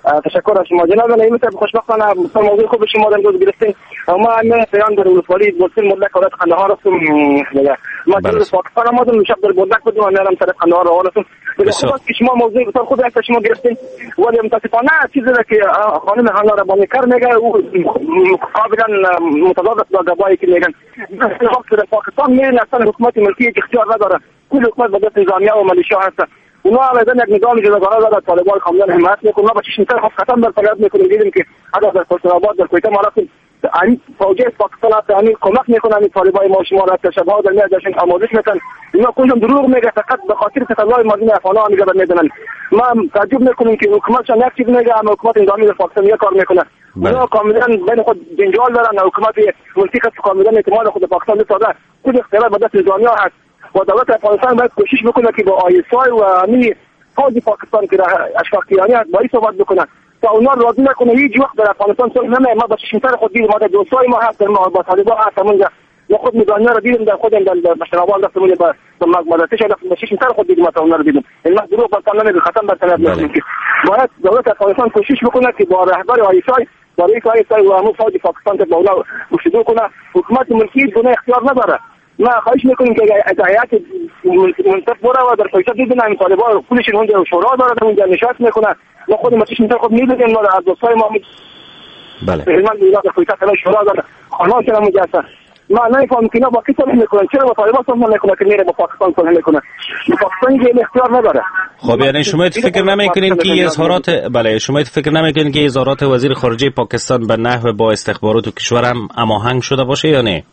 Speaker 11: تشکر از شما جناب. نعیم صاحب خوشبختانه موضوع خوب شما در امروز گرفتین. ما من پیام در ولسوالی بولتین مدلک ولایت قندهار هستم. ما در پاکستان آمدم، شب در بولدک بودم و میرم طرف قندهار روان هستم. خوب است که شما موضوع بسیار خوب است شما گرفتین، ولی متاسفانه چیزی که خانم حنا ربانی کر میگه او قابلا متضاد است با گبایی که میگن. وقت در پاکستان میرین اصلا حکومت ملکی اختیار نداره، کل حکومت به دست نظامیه و ملیشیا هست. اونا علیه یک نظام جداگانه داره، طالبان کاملا حمایت میکنه. ما با چشم سر ختم در فریاد میکنیم، دیدیم که اگر در حسین آباد در کویته ما رفتیم این فوجی پاکستان هست همین کمک میکنه، این طالبای ما شما را شبها در میاد داشتن آموزش میکنن. اینا کلشون دروغ میگه، فقط به خاطر تطلع مردم افغانان میگه میدونن. ما تعجب میکنیم که حکومتشان یک چیز میگه اما حکومت نظامی در پاکستان یک کار میکنه. اونا کاملا بین خود جنجال دارن، حکومت ملکی کاملا اعتماد خود پاکستان میسازه، کل اختیار به دست نظامی هست و دولت افغانستان باید کوشش بکنه که با آیسای و همین فوج پاکستان که اشفاق کیانی هست باید صحبت بکنه تا اونا راضی نکنه. هیچ وقت در افغانستان صلح نمیه. ما با چشم‌تر خود دیدیم، ما در دوستای ما هست، ما با طالبان هست همونجا، ما خود نظامی‌ها رو دیدیم در خودم در بشرابان رفتمون به مدرسه شدیم، با چشم‌تر خود دیدیم تا اونا رو دیدیم. این ما دروغ باتان نمیگه، ختم بر طرف میگیم که باید دولت افغانستان کوشش بکنه که با رهبر آیسای با رئیس آیسای و همون فوج پاکستان که با اونا گفتگو کنه. حکومت ملکی گونه اختیار نداره. ما خواهش میکنیم که هیئت منصف بره و در کویته ببینیم طالبان کلشون اونجا شورا داره، اونجا نشست میکنه. ما خود ما چشم خود میبینیم، ما از دوستای ما
Speaker 1: بله
Speaker 11: من میگم در کویته کلا شورا داره، خانه که اونجا هست. ما نمیفهمم که اینا با کی صلح میکنن، چرا با طالبان صلح نمیکنه که میره با پاکستان صلح میکنه. پاکستان دیگه اختیار نداره.
Speaker 1: خب یعنی شما فکر نمیکنین که اظهارات شما فکر نمیکنین که اظهارات وزیر خارجه پاکستان به نحو با استخبارات کشور هم هماهنگ شده باشه یا نه؟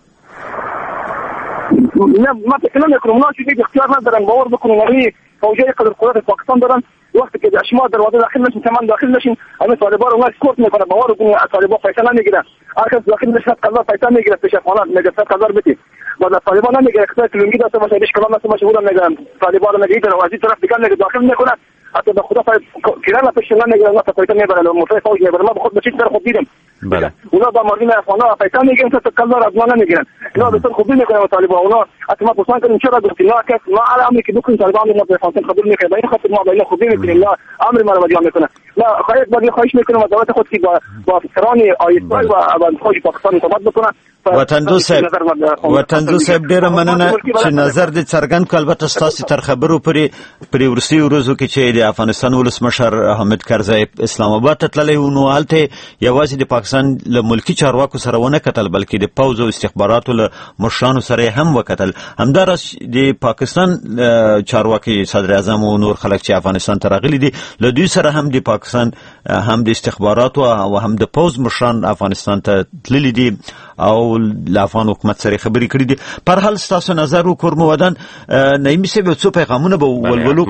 Speaker 11: نه ما فکر نمیکنم. اونا چیزی اختیار ندارن، باور بکنن ولی فوجی قدر قدرت پاکستان دارن. وقتی که شما دروازه داخل نشین کمان داخل نشین همه طالبان اونا اسکورت میکنه، باور بکنن طالبان پیسه نمیگیرن. هر کس داخل نشه قضا پیسه میگیره، پیش افغانان میگه 100,000 بدید و طالبان نمیگیره که کلونگی داشته باشه، هیچ کلام نشه باشه، اونم میگن طالبان نمیگیره و از این طرف دیگه میگه داخل میکنه. حتی به خدا کرانه پیش نمیگیره، اونا پیسه میبرن و موتور فوج میبرن. ما خود به چیز در خود دیدم.
Speaker 1: بله
Speaker 11: اونا با مردم افغانان پیسه میگیرن تا کلار از ما نمیگیرن. اینا بسیار خوبی میکنن طالبان. اونا حتی ما پرسان کردیم چرا گفتین نه کس ما علی امری که بکنیم طالبان ما به افغانستان قبول میکنه، با این خاطر ما با اینا خوبی میکنیم. نه امر ما رو بدیان میکنه. ما خواهش میکنم از دولت خود که با افسران آیسای و فوج پاکستان صحبت بکنه.
Speaker 2: وطن صاحب ډیره مننه چې نظر دې څرګند کړ. البته ستاسو تر خبرو پرې ورسي ورځو کې چې د افغانستان ولسمشر حامد کرزی اسلام آباد ته تللی و نو هلته یوازې د پاکستان له ملکی چارواکو سره ونه کتل بلکې د پوځ او استخباراتو له مشرانو سره هم وکتل. همداراز د پاکستان چارواکي صدر اعظم او نور خلک چې افغانستان ته راغلي دي له دوی سره هم د پاکستان هم د استخباراتو او هم د پوځ مشران افغانستان ته تللي دي او له افغان حکومت سره خبرې کړې دي. په هر حال ستاسو نظر وکړو مودن نعیمي صاحب څو پیغامونه به ولولو.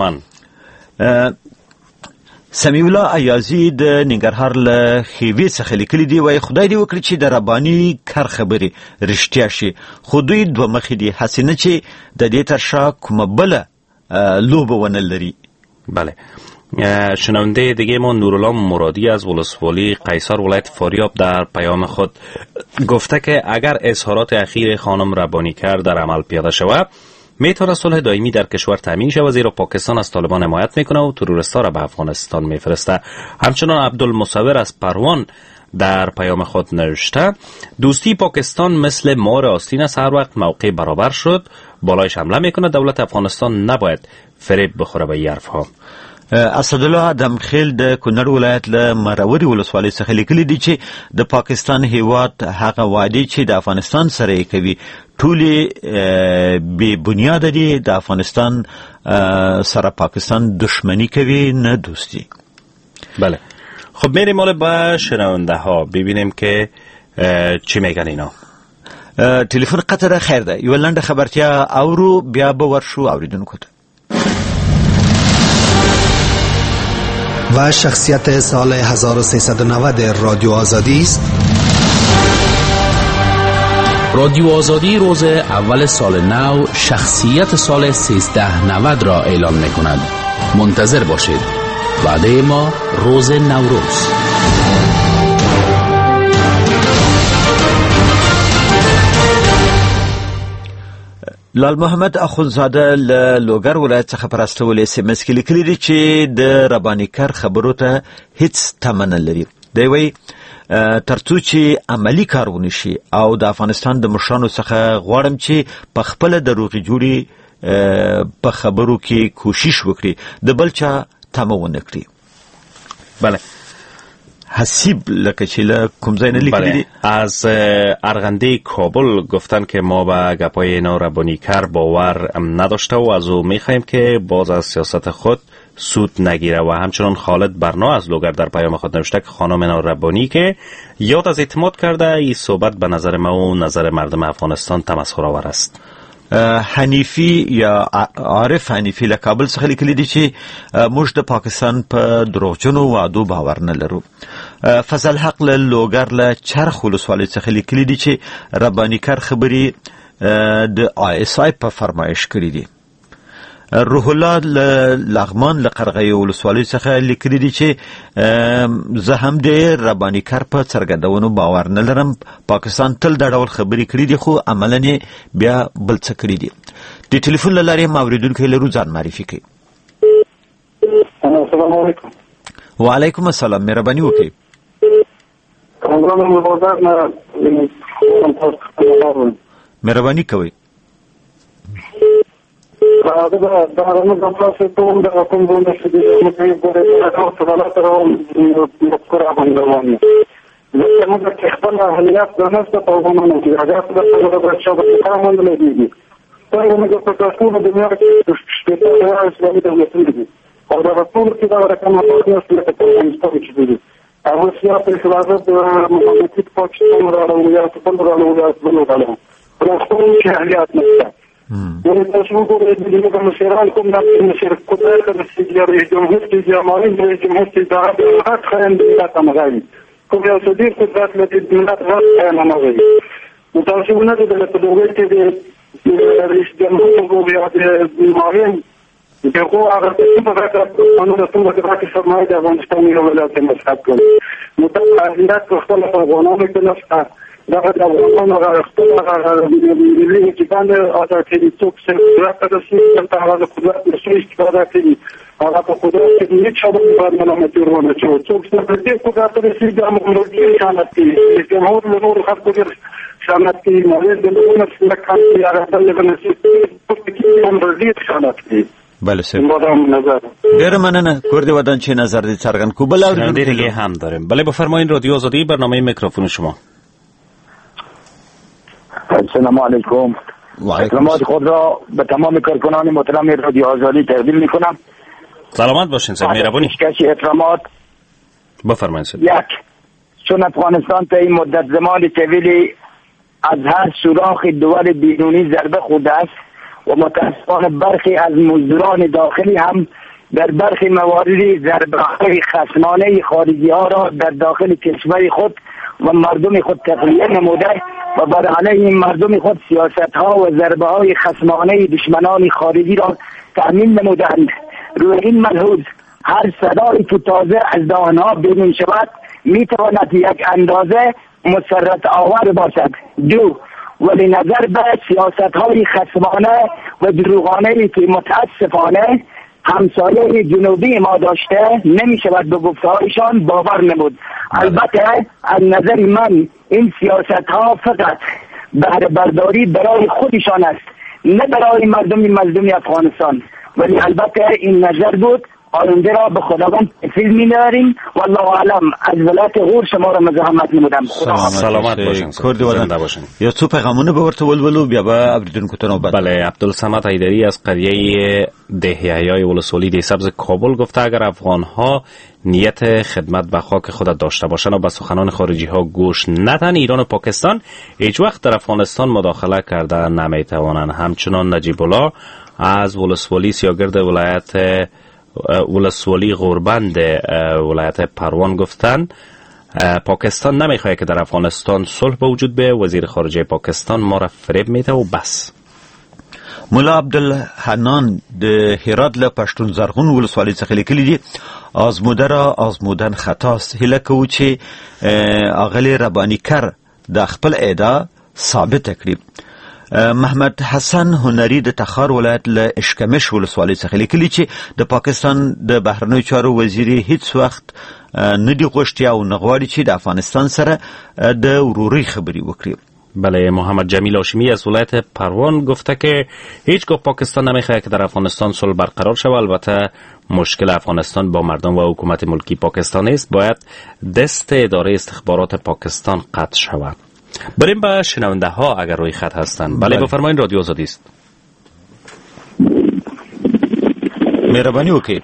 Speaker 2: سمیع الله ایازی د ننګرهار له خیوې څخه لیکلي دي، وایي خدای دې وکړي چې د رباني کر خبرې رښتیا شي، خو دوی دوه مخې دي، هسې نه چې د دې تر شا کومه بله لوبه ونه لري.
Speaker 1: بله شنونده دیگه ما نورالله مرادی از ولسوالی قیصر ولایت فاریاب در پیام خود گفته که اگر اظهارات اخیر خانم ربانی کر در عمل پیاده شود میتونه صلح دائمی در کشور تامین شود، زیرا پاکستان از طالبان حمایت میکنه و تروریستا را به افغانستان میفرسته. همچنان عبدالمصور از پروان در پیام خود نوشته دوستی پاکستان مثل مار آستین است، هر وقت موقع برابر شد بالایش حمله میکنه. دولت افغانستان نباید فریب بخوره به این حرفها.
Speaker 2: اسدالله ادم خیل د کونړ ولایت له مروري ولسوالۍ څخه لیکلي دي چې د پاکستان هیواد هغه وعدې چې د افغانستان سره یې کوي ټولې بې بنیاده دي. د افغانستان سره پاکستان دشمنی کوي نه دوستی.
Speaker 1: بله خب میریم حالا با شنونده ها ببینیم که چی میگن اینا.
Speaker 2: تلفن قطره خیر ده یو لنډه خبرتیا اورو بیا به ورشو اوریدونکو ته.
Speaker 9: و شخصیت سال 1390 رادیو آزادی است.
Speaker 12: رادیو آزادی روز اول سال نو شخصیت سال 1390 را اعلان می کند. منتظر باشید. وعده ما روز نوروز.
Speaker 2: لال محمد اخونزاده له لوګر ولایت څخه پرستول SMS کې لیکلي دي چې د ربانیکر خبرو ته هیڅ تمن لري. دی وی ترڅو چې عملی کارونه شي او د افغانستان د مشرانو څخه غواړم چې په خپل دروغي جوړي په خبرو کې کوشش وکړي د بل چا تمه ونه کړي.
Speaker 1: بله
Speaker 2: حسیب لکه چې له کوم ځای نه لیکلی دي
Speaker 1: از ارغنده کابل گفتن که ما به گپای اینا ربانیکر باور نداشته و از او میخواهیم که باز از سیاست خود سود نگیره. و همچنان خالد برنا از لوگر در پیام خود نوشته که خانم اینا ربانی که یاد از اعتماد کرده این صحبت به نظر ما و نظر مردم افغانستان تمسخرآور است.
Speaker 2: حنیفی یا عارف حنیفی له کابل څخه لیکلي دي چې موږ د پاکستان په دروغجنو وعدو باور نه لرو. فضل حق له لوګر له چرخ ولسوالۍ څخه لیکلي دي چې ربانیکر خبري د ISI په فرمایش کړې دي. روح الله لغمان له قرغې ولسوالۍ څخه لیکلي دي چې زه هم د ربانیکر په څرګندونو باور نه لرم. پاکستان تل دا ډول خبرې کړې دي خو عملاً بیا بل څه کړي دي. د ټلیفون له لارې اوریدونکي لرو ځان معرفي کړي.
Speaker 13: السلام علیکم.
Speaker 2: وعلیکم السلام. مهرباني وکړئ. مهرباني کوئ.
Speaker 13: دا رنګ د تاسو ته د کوم ډول څه دي چې موږ د تاسو په اړه ترونه کومه باندې زه موږ چې خپل اهلیت د نفس په وګڼو چې هغه د بچو په کار باندې لګي. دا موږ په تاسو د دنیا کې شپږ اسلامي دولتونه دي او دا ټول چې دا رقم په تاسو کې په چې دي او سیاسي خلافت د محمد پاکستان راوړل یا په بل راوړل دا خپل چې اهلیت نشته. یعنی تاسو وګورئ د مشران کوم د مشر قدرت د سیاسي جمهوریت د جمهوریت د جمهوریت د حق خاين د تمغاوي کوم یو څه د قدرت د دولت راځي نه مغوي. نو تاسو نه د دولت د رئیس جمهور د مارین دغه هغه څه په راځي نو د ټول د راځي سمای د افغانستان یو ولایت مصاب کړي. نو دا حالات خپل په غونامه کې نشته. دا د افغانانو غوښتنه ملي چې باندې اته څوک څه راځي چې هغه د قدرت نشي استفاده کوي. هغه په قدرت کې هیڅ شی باندې نه متورونه چې څوک څه په دې قدرت کې د امنیتي شانت کې جمهور له نور خلکو کې شانت کې مالي د نور څخه کار کوي هغه د نشي په کې امنیتي شانت کې.
Speaker 2: بله سر ډیر مننه. کور دی ودان چې نظر دې څرګند کو. بل
Speaker 1: اوریدونکي هم داریم. بله بفرمایید. رادیو آزادی برنامه میکروفون شما.
Speaker 14: السلام علیکم. سلامات خود را به تمام کارکنان محترم رادیو آزادی تقدیم میکنم.
Speaker 1: سلامت باشین سر. مهربانی.
Speaker 14: کشی احترامات.
Speaker 1: بفرمایید سر.
Speaker 14: یک، چون افغانستان تا این مدت زمان طویلی از هر سوراخ دول بیرونی ضربه خورده است و متاسفانه برخی از مزدوران داخلی هم در برخی مواردی ضربه‌های خصمانه خارجی ها را در داخل کشور خود و مردم خود تقویه نموده و بر علیه این مردم خود سیاست ها و ضربه های خصمانه دشمنان خارجی را تأمین نمودند. روی این ملحوظ هر صدایی که تازه از دهانها بیرون شود می تواند یک اندازه مسرت آور باشد. دو، ولی نظر به سیاست های خصمانه و دروغانه که متاسفانه همسایه جنوبی ما داشته نمی شود به گفتهایشان باور نمود. البته از نظر من این سیاست ها فقط بهره برداری برای خودشان است، نه برای مردم مظلوم افغانستان. ولی البته این نظر بود. آینده را به خداوند فیلم می‌داریم. والله اعلم. از ولایت غور شما را مزاحمت نمودم.
Speaker 1: سلامت باشین.
Speaker 2: کردی زنده باشین. یا څو پیغامونه به ورته ولولو بیا به اوریدونکو ته نوبت.
Speaker 1: بله، عبدالصمد حیدری از قریه دهیه‌های ولسوالی ده سبز کابل گفته اگر افغان‌ها نیت خدمت به خاک خود داشته باشند و به سخنان خارجی ها گوش ندهند، ایران و پاکستان هیچ وقت در افغانستان مداخله کرده نمیتوانند. همچنان نجیب الله از ولسوالی سیاگرد ولسوالی غوربند ولایت پروان گفتن پاکستان نمیخواد که در افغانستان صلح به وجود بیاید. وزیر خارجه پاکستان ما را فریب میده و بس.
Speaker 2: مولا عبدالحنان د هرات له پښتون زرغون ولسوالۍ څخه لیکلي دي آزموده را آزمودن خطاست. هیله کوو چې اغلی ربانیکر د خپل ادعا ثابت کړي. محمد حسن هنری د تخار ولایت له اشکمش ولسوالۍ څخه لیکلي چې د پاکستان د بهرنیو چارو وزیر هیڅ وخت ندی غوښتي او نه غواړي چې د افغانستان سره د ورورۍ خبرې وکړي.
Speaker 1: بله، محمد جمیل هاشمی از ولایت پروان گفته که هیچگاه پاکستان نمیخواهد که در افغانستان صلح برقرار شود. البته مشکل افغانستان با مردم و حکومت ملکی پاکستان است. باید دست اداره استخبارات پاکستان قطع شود. بریم به شنونده ها اگر روی خط هستند. بله بفرمایید، رادیو آزادی است.
Speaker 2: مهربانی وکړئ.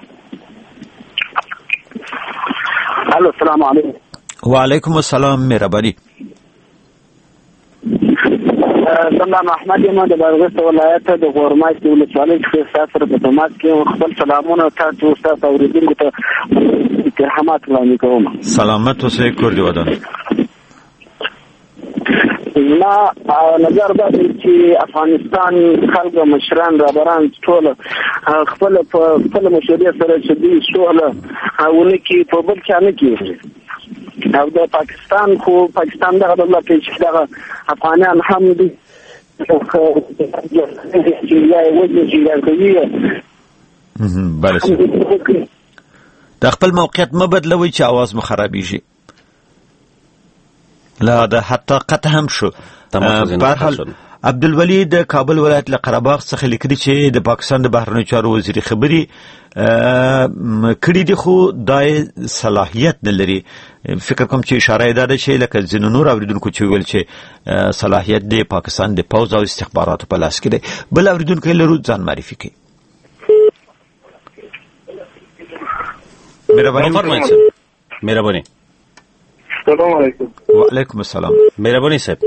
Speaker 6: الو، السلام علیکم.
Speaker 2: و علیکم السلام. مهربانی.
Speaker 6: سلام احمد یم د بادغیس ولایت د غورمای ولسوالۍ څخه ساتره په تماس کې خپل سلامونه تاسو ته اوریدونکو ته رحمت وړاندې کوم.
Speaker 2: سلامت اوسئ کور دی ودان.
Speaker 6: ما نظر دا دی چې افغانستان خلک مشران رهبران ټول خپل مشورې سره چې دوی سوله ونه کړي په بل چا نه کېږي. او د پاکستان خو پاکستان دغه دولت چې دغه افغانان هم دي
Speaker 2: بله د خپل موقعیت مه بدلوئ چې اواز مو خرابېږي. لا د حتی قطع هم شو. برحال عبدالولی د کابل ولایت له قرهباغ څخه لیکلي چې د پاکستان د بهرنیو چارو وزیر خبري کړي دي خو دا صلاحیت نه لري. فکر کوم چې اشاره یې دا ده چې لکه ځینو نور اوریدونکو چې ویل چې صلاحیت د پاکستان د پوځ او استخباراتو په لاس کې دی. بل اوریدونکو لرو ځان معرفي کړي.
Speaker 1: مهرباني.
Speaker 13: سلام علیکم.
Speaker 2: و علیکم السلام.
Speaker 1: مهرباني صاحب.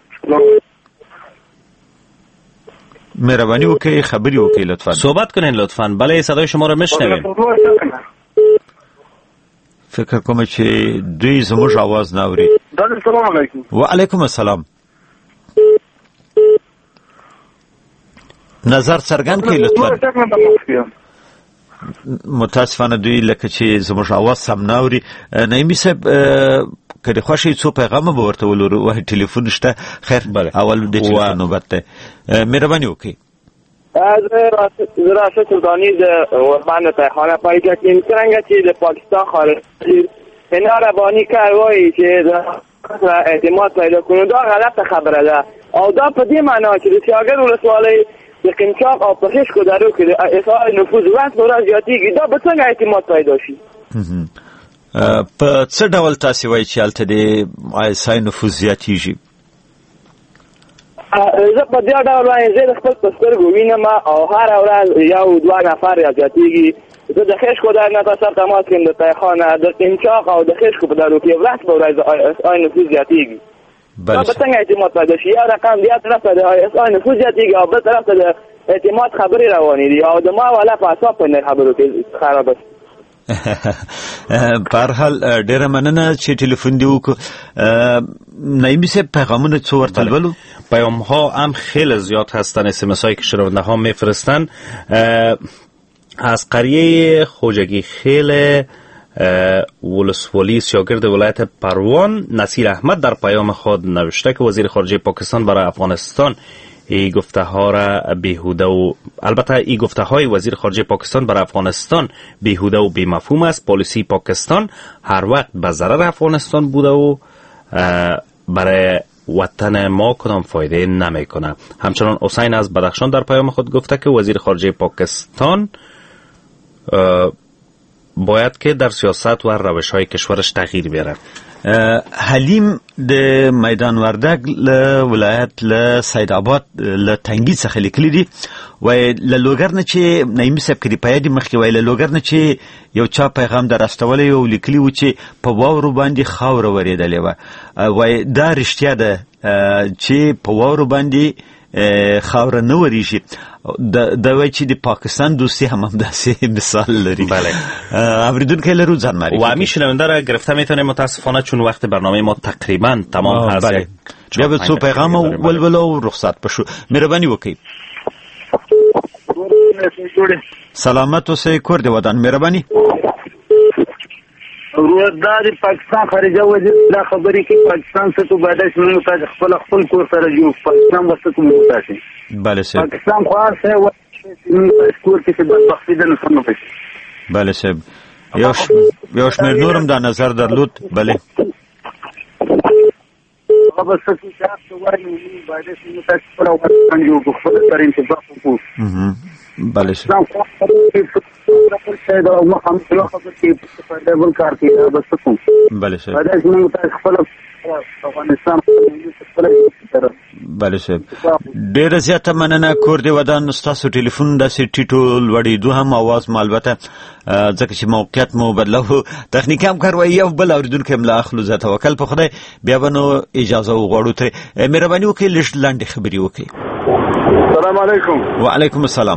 Speaker 2: مهربانی وکړئ خبري وکړئ لطفا.
Speaker 1: صحبت کنین لطفا. بله صدای شما رو میشنویم.
Speaker 2: فکر کوم چې دوی زموږ आवाज نه اوري.
Speaker 13: سلام علیکم.
Speaker 2: و علیکم السلام. نظر څرګند کړئ لطفا. متاسفانه دوی لکه چې زموږ आवाज سم نه اوري. نعیمي صاحب کله خوشي څو پیغام به ورته ولورو وه ټلیفون شته. خیر اول د ټلیفون نوبت ته مهرباني وکړئ.
Speaker 11: راشد سلطانی د وربند تایخانه پایگاه څنګه چې د پاکستان خارج اینا روانی کوي چې اعتماد پیدا کړو دا غلطه خبره ده. او دا په دې معنی چې د شاګر ولسوالۍ د قنچاق او پخش کو درو کې اصلاح نفوذ ورځ زیاتېږي. دا به څنګه اعتماد پیدا شي؟
Speaker 2: په څه ډول تاسو وایي چې هلته د اصلاح نفوذ زیاتېږي؟
Speaker 11: زه په دې ډول وایم زه د خپل په سترګو وینم او هره ورځ یو دوه نفر زیاتېږي. زه د خشکو در نه سره تماس کوم د تایخانه د قنچاق او د خشکو په درو کې ورځ په ورځ اصلاح نفوذ زیاتېږي. دا به څنګه اعتماد پیدا شي؟ یو رقم بیا طرف ته د اصلاح نفوذ زیاتېږي او بل طرف ته د اعتماد خبرې روانې دي او د ما والا په اساس په خبرو کې خراب است.
Speaker 2: په هر حال ډیره مننه چې ټلیفون دی وکړو. نعیمی صاحب پیغامونه څو ورته لولو؟
Speaker 1: پیام ها هم خیلی زیاد هستن. SMS هایی که شنونده ها میفرستن. از قریه خوجگی خیلی ولسوالی شاگرد ولایت پروان نصیر احمد در پیام خود نوشته که وزیر خارجه پاکستان برای افغانستان ای گفته ها را بیهوده و البته ای گفته های وزیر خارجه پاکستان برای افغانستان بیهوده و بی‌مفهوم است. پالیسی پاکستان هر وقت به ضرر افغانستان بوده و برای وطن ما کدام فایده نمیکنه. همچنان حسین از بدخشان در پیام خود گفته که وزیر خارجه پاکستان باید که در سیاست و روش های کشورش تغییر بیاره.
Speaker 2: حلیم د میدان وردګ له ولایت له سید آباد له تنګي څخه لیکلي دي. وای له لوګر نه چې نعیمي صاحب کړي په دې مخکې وای له لوګر نه چې یو چا پیغام درستولې او لیکلي و چې په واورو باندې خاور ورېدلې و. وای دا رښتیا ده چې په واورو باندې خاور نه ورېږي. دا وای چې د پاکستان دوستی هم داسې مثال لري.
Speaker 1: بله
Speaker 2: اوریدونکو لرو ځان معرفی
Speaker 1: و همین شنونده را گرفته میتونیم متاسفانه چون وقت برنامه ما تقریبا تمام هست.
Speaker 2: بله بیا به څو پیغام ولولو او رخصت بشو. مهرباني وکړئ.
Speaker 13: سلامت
Speaker 2: اوسئ کور دی ودان. مهرباني.
Speaker 6: روزدار پاکستان خارجه وزیر دا خبرې کې پاکستان څه تو بعد اسمه متاج خپل کور سره جو پاکستان وسط کو متاج
Speaker 2: بله صاحب
Speaker 6: پاکستان خاصه و کور کې د بخښي د نصر نه پېښ
Speaker 2: بله صاحب یو شمېر نورم دا نظر درلود بله
Speaker 6: خبر څه چې تاسو وایي بعد اسمه متاج خپل پاکستان جو خپل سره انتباه وکړو
Speaker 2: بله صاحب
Speaker 6: شاید او مخام څه خبر کې په ډبل کار کې بس کوم
Speaker 2: بله صاحب
Speaker 6: بعد اسمه متاج خپل افغانستان
Speaker 2: بله صاحب ډیره زیاته مننه کور دی ودان ستاسو ټلیفون داسې ټیټو لوړېدو هم आवाज مو البته ځکه چې موقعیت مو بدلو تخنیکي همکاروي یو بل اوریدونکو هم لا اخلو زه توکل په خدای بیا به نو اجازه وغواړو ته مهرباني وکړئ لږ لاندې خبرې وکړئ
Speaker 5: السلام علیکم
Speaker 2: وعلیکم السلام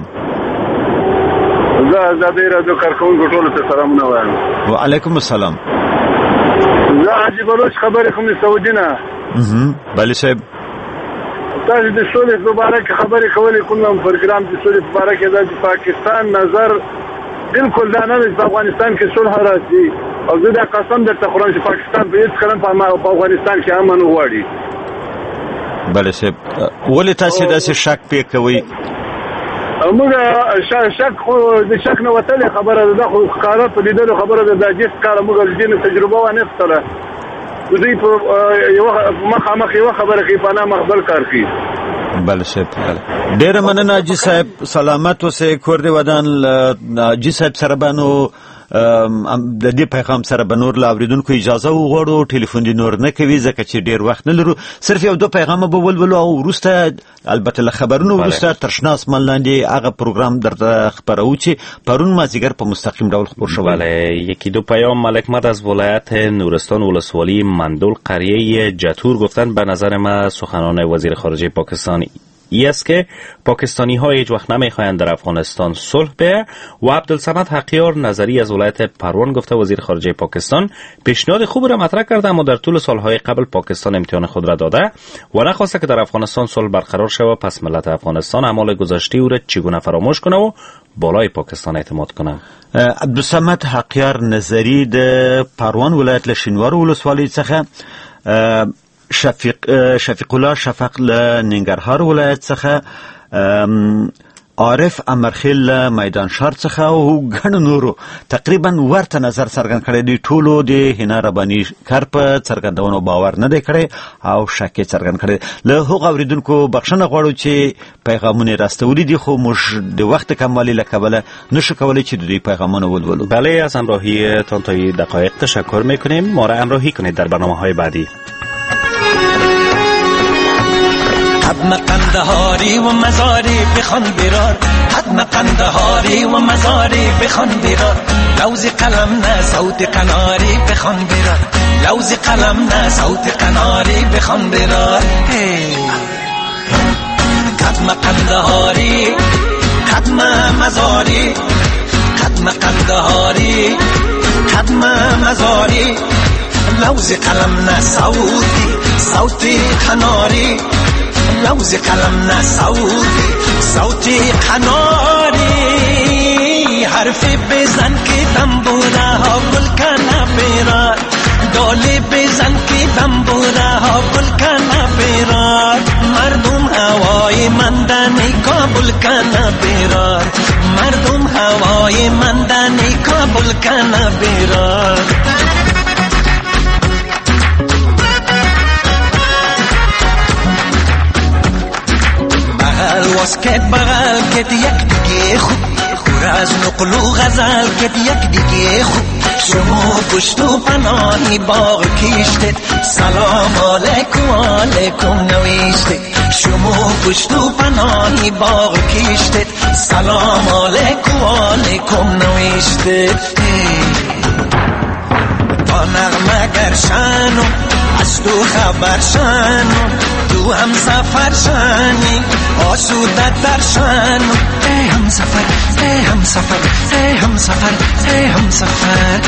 Speaker 5: زه آزادۍ راډیو کارکوونکو ټولو ته سلامونه وایم
Speaker 2: وعلیکم السلام
Speaker 5: زه حاجي بلوچ خبرې کوم سعودي نه
Speaker 2: بله صاحب
Speaker 5: تاسو د سولې په اړه خبرې کولې کوم پروګرام د سولې په اړه کې د پاکستان نظر بالکل دا نه د افغانستان کې صلح راځي او زه دا قسم درته خورم چې پاکستان په هیڅ کلم په افغانستان کې امن وغواړي
Speaker 2: بله صاحب ولې تاسو داسې شک پې کوئ
Speaker 5: موږ شک خو د شک نه وتلې خبره ده خو ښکاره په لیدلو خبره ده د جس کار موږ د دې تجربه ونه اخته دوی په یو مخامخ یو خبره کوي په نامه خپل کار کوي
Speaker 2: بله صاحب ډیره مننه حاجي صاحب سلامت اوسئ کور دی ودان حاجي صاحب سره بانو د دې پیغام سره به نور له اوریدونکو اجازه وغواړو ټلیفون دې نور نه کوي ځکه چې ډیر وخت نه لرو صرف یو دو پیغامه به ولولو او وروسته البته له خبرونو وروسته تر شنه اسمان لاندې هغه پروګرام درته خپروو چې پرون مازدیګر په مستقیم ډول خپور شوی
Speaker 1: بله یکی دو پیام ملک مد از ولایت نورستان ولسوالی مندول قریه جتور گفتن به نظر ما سخنان وزیر خارجه پاکستان ای است که پاکستانی ها هیچ وقت نمیخواهند در افغانستان صلح به و عبدالصمد حقیار نظری از ولایت پروان گفته وزیر خارجه پاکستان پیشنهاد خوب را مطرح کرده اما در طول سالهای قبل پاکستان امتحان خود را داده و نخواسته که در افغانستان صلح برقرار شود پس ملت افغانستان اعمال گذشته او را چگونه فراموش کنه و بالای پاکستان اعتماد کنه.
Speaker 2: عبدالصمد حقیار نظری د پروان ولایت لشینوار ولسوالی څخه شفیق الله شفق له ننګرهار ولایت څخه عارف امرخیل له میدان شهر څخه او ګڼ نورو تقریبا ورته نظر څرګند کړی دی ټولو د هنا رباني کار په څرګندونو باور نه دی کړی او شک څرګند کړی له هغو اوریدونکو بخښنه غواړو چې پیغامونه راستولي دي خو موږ د وخت کموالی له کبله نشو کولی چې د دې پیغامونه ولولو.
Speaker 1: بله از همراهی تان تا دقایق تشکر میکنیم. ما را همراهی کنید در برنامه‌های بعدی.
Speaker 15: حتم قندهاری و مزاری بخوان برار حتم قندهاری و مزاری بخوان برار لوز قلم نه صوت قناری بخوان برار لوز قلم نه صوت قناری بخوان برار حتم قندهاری حتم مزاری حتم قندهاری حتم مزاری لوز قلم نه صوتی قناری لوز قلم نه صوتی قناری حرف بزن که دنبوره ها گل کنه بیرار دالی بزن که دنبوره ها گل کنه بیرار مردم هوای مندنی کابل کنه بیرار مردم هوای مندنی کابل کنه بیرار واسکت بغل کت یک دیگه خوب خور از نقل و غزل کت یک دیگه خوب شما گشت و پناهی باغ کشتت سلام علیکم علیکم نوشتت شما گشت و پناهی باغ کشتت سلام علیکم علیکم نوشتت با نغمه گرشنو از تو خبر شنو تو هم سفر شنی آسوده در شنو ای هم سفر ای هم سفر ای هم سفر ای هم سفر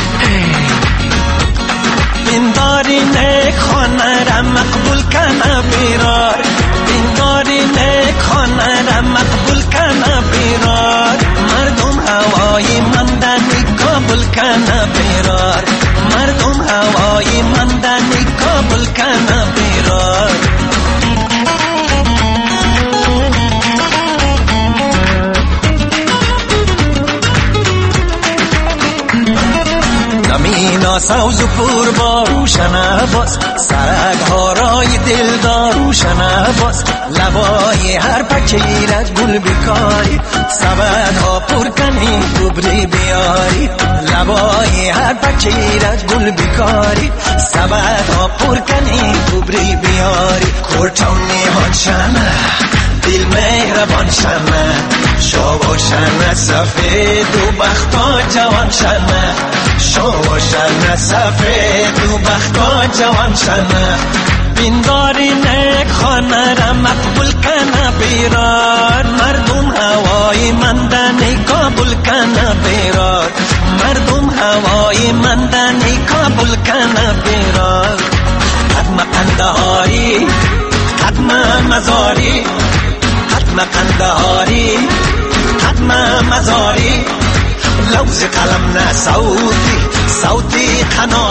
Speaker 15: بینداری نیک خانه را مقبول کنه بیرار بینداری نیک خانه را مقبول کنه بیرار مردم هوای مندنی قبول کنه بیرار سوز و پور با روشن باز سرک ها رای دلدار روشن باز لبای هر پکیرت گل بکاری سبد ها پر کنی گبری بیاری لبای هر پکیرت گل بکاری سبد ها پر کنی گبری بیاری کورتونی ها چنه دل مهربان شنه شو شنه سفید و بختا جوان شنه شو شنه سفید و بختا جوان شنه بینداری نیک خانه را مقبول کنه بیرار مردم هوای مندنی قبول کنه بیرار مردم هوای مندنی قبول کنه بیرار قدم قندهاری قدم مزاری قدم قندهاری قدم مزاری لوز قلم نه صوتی قناه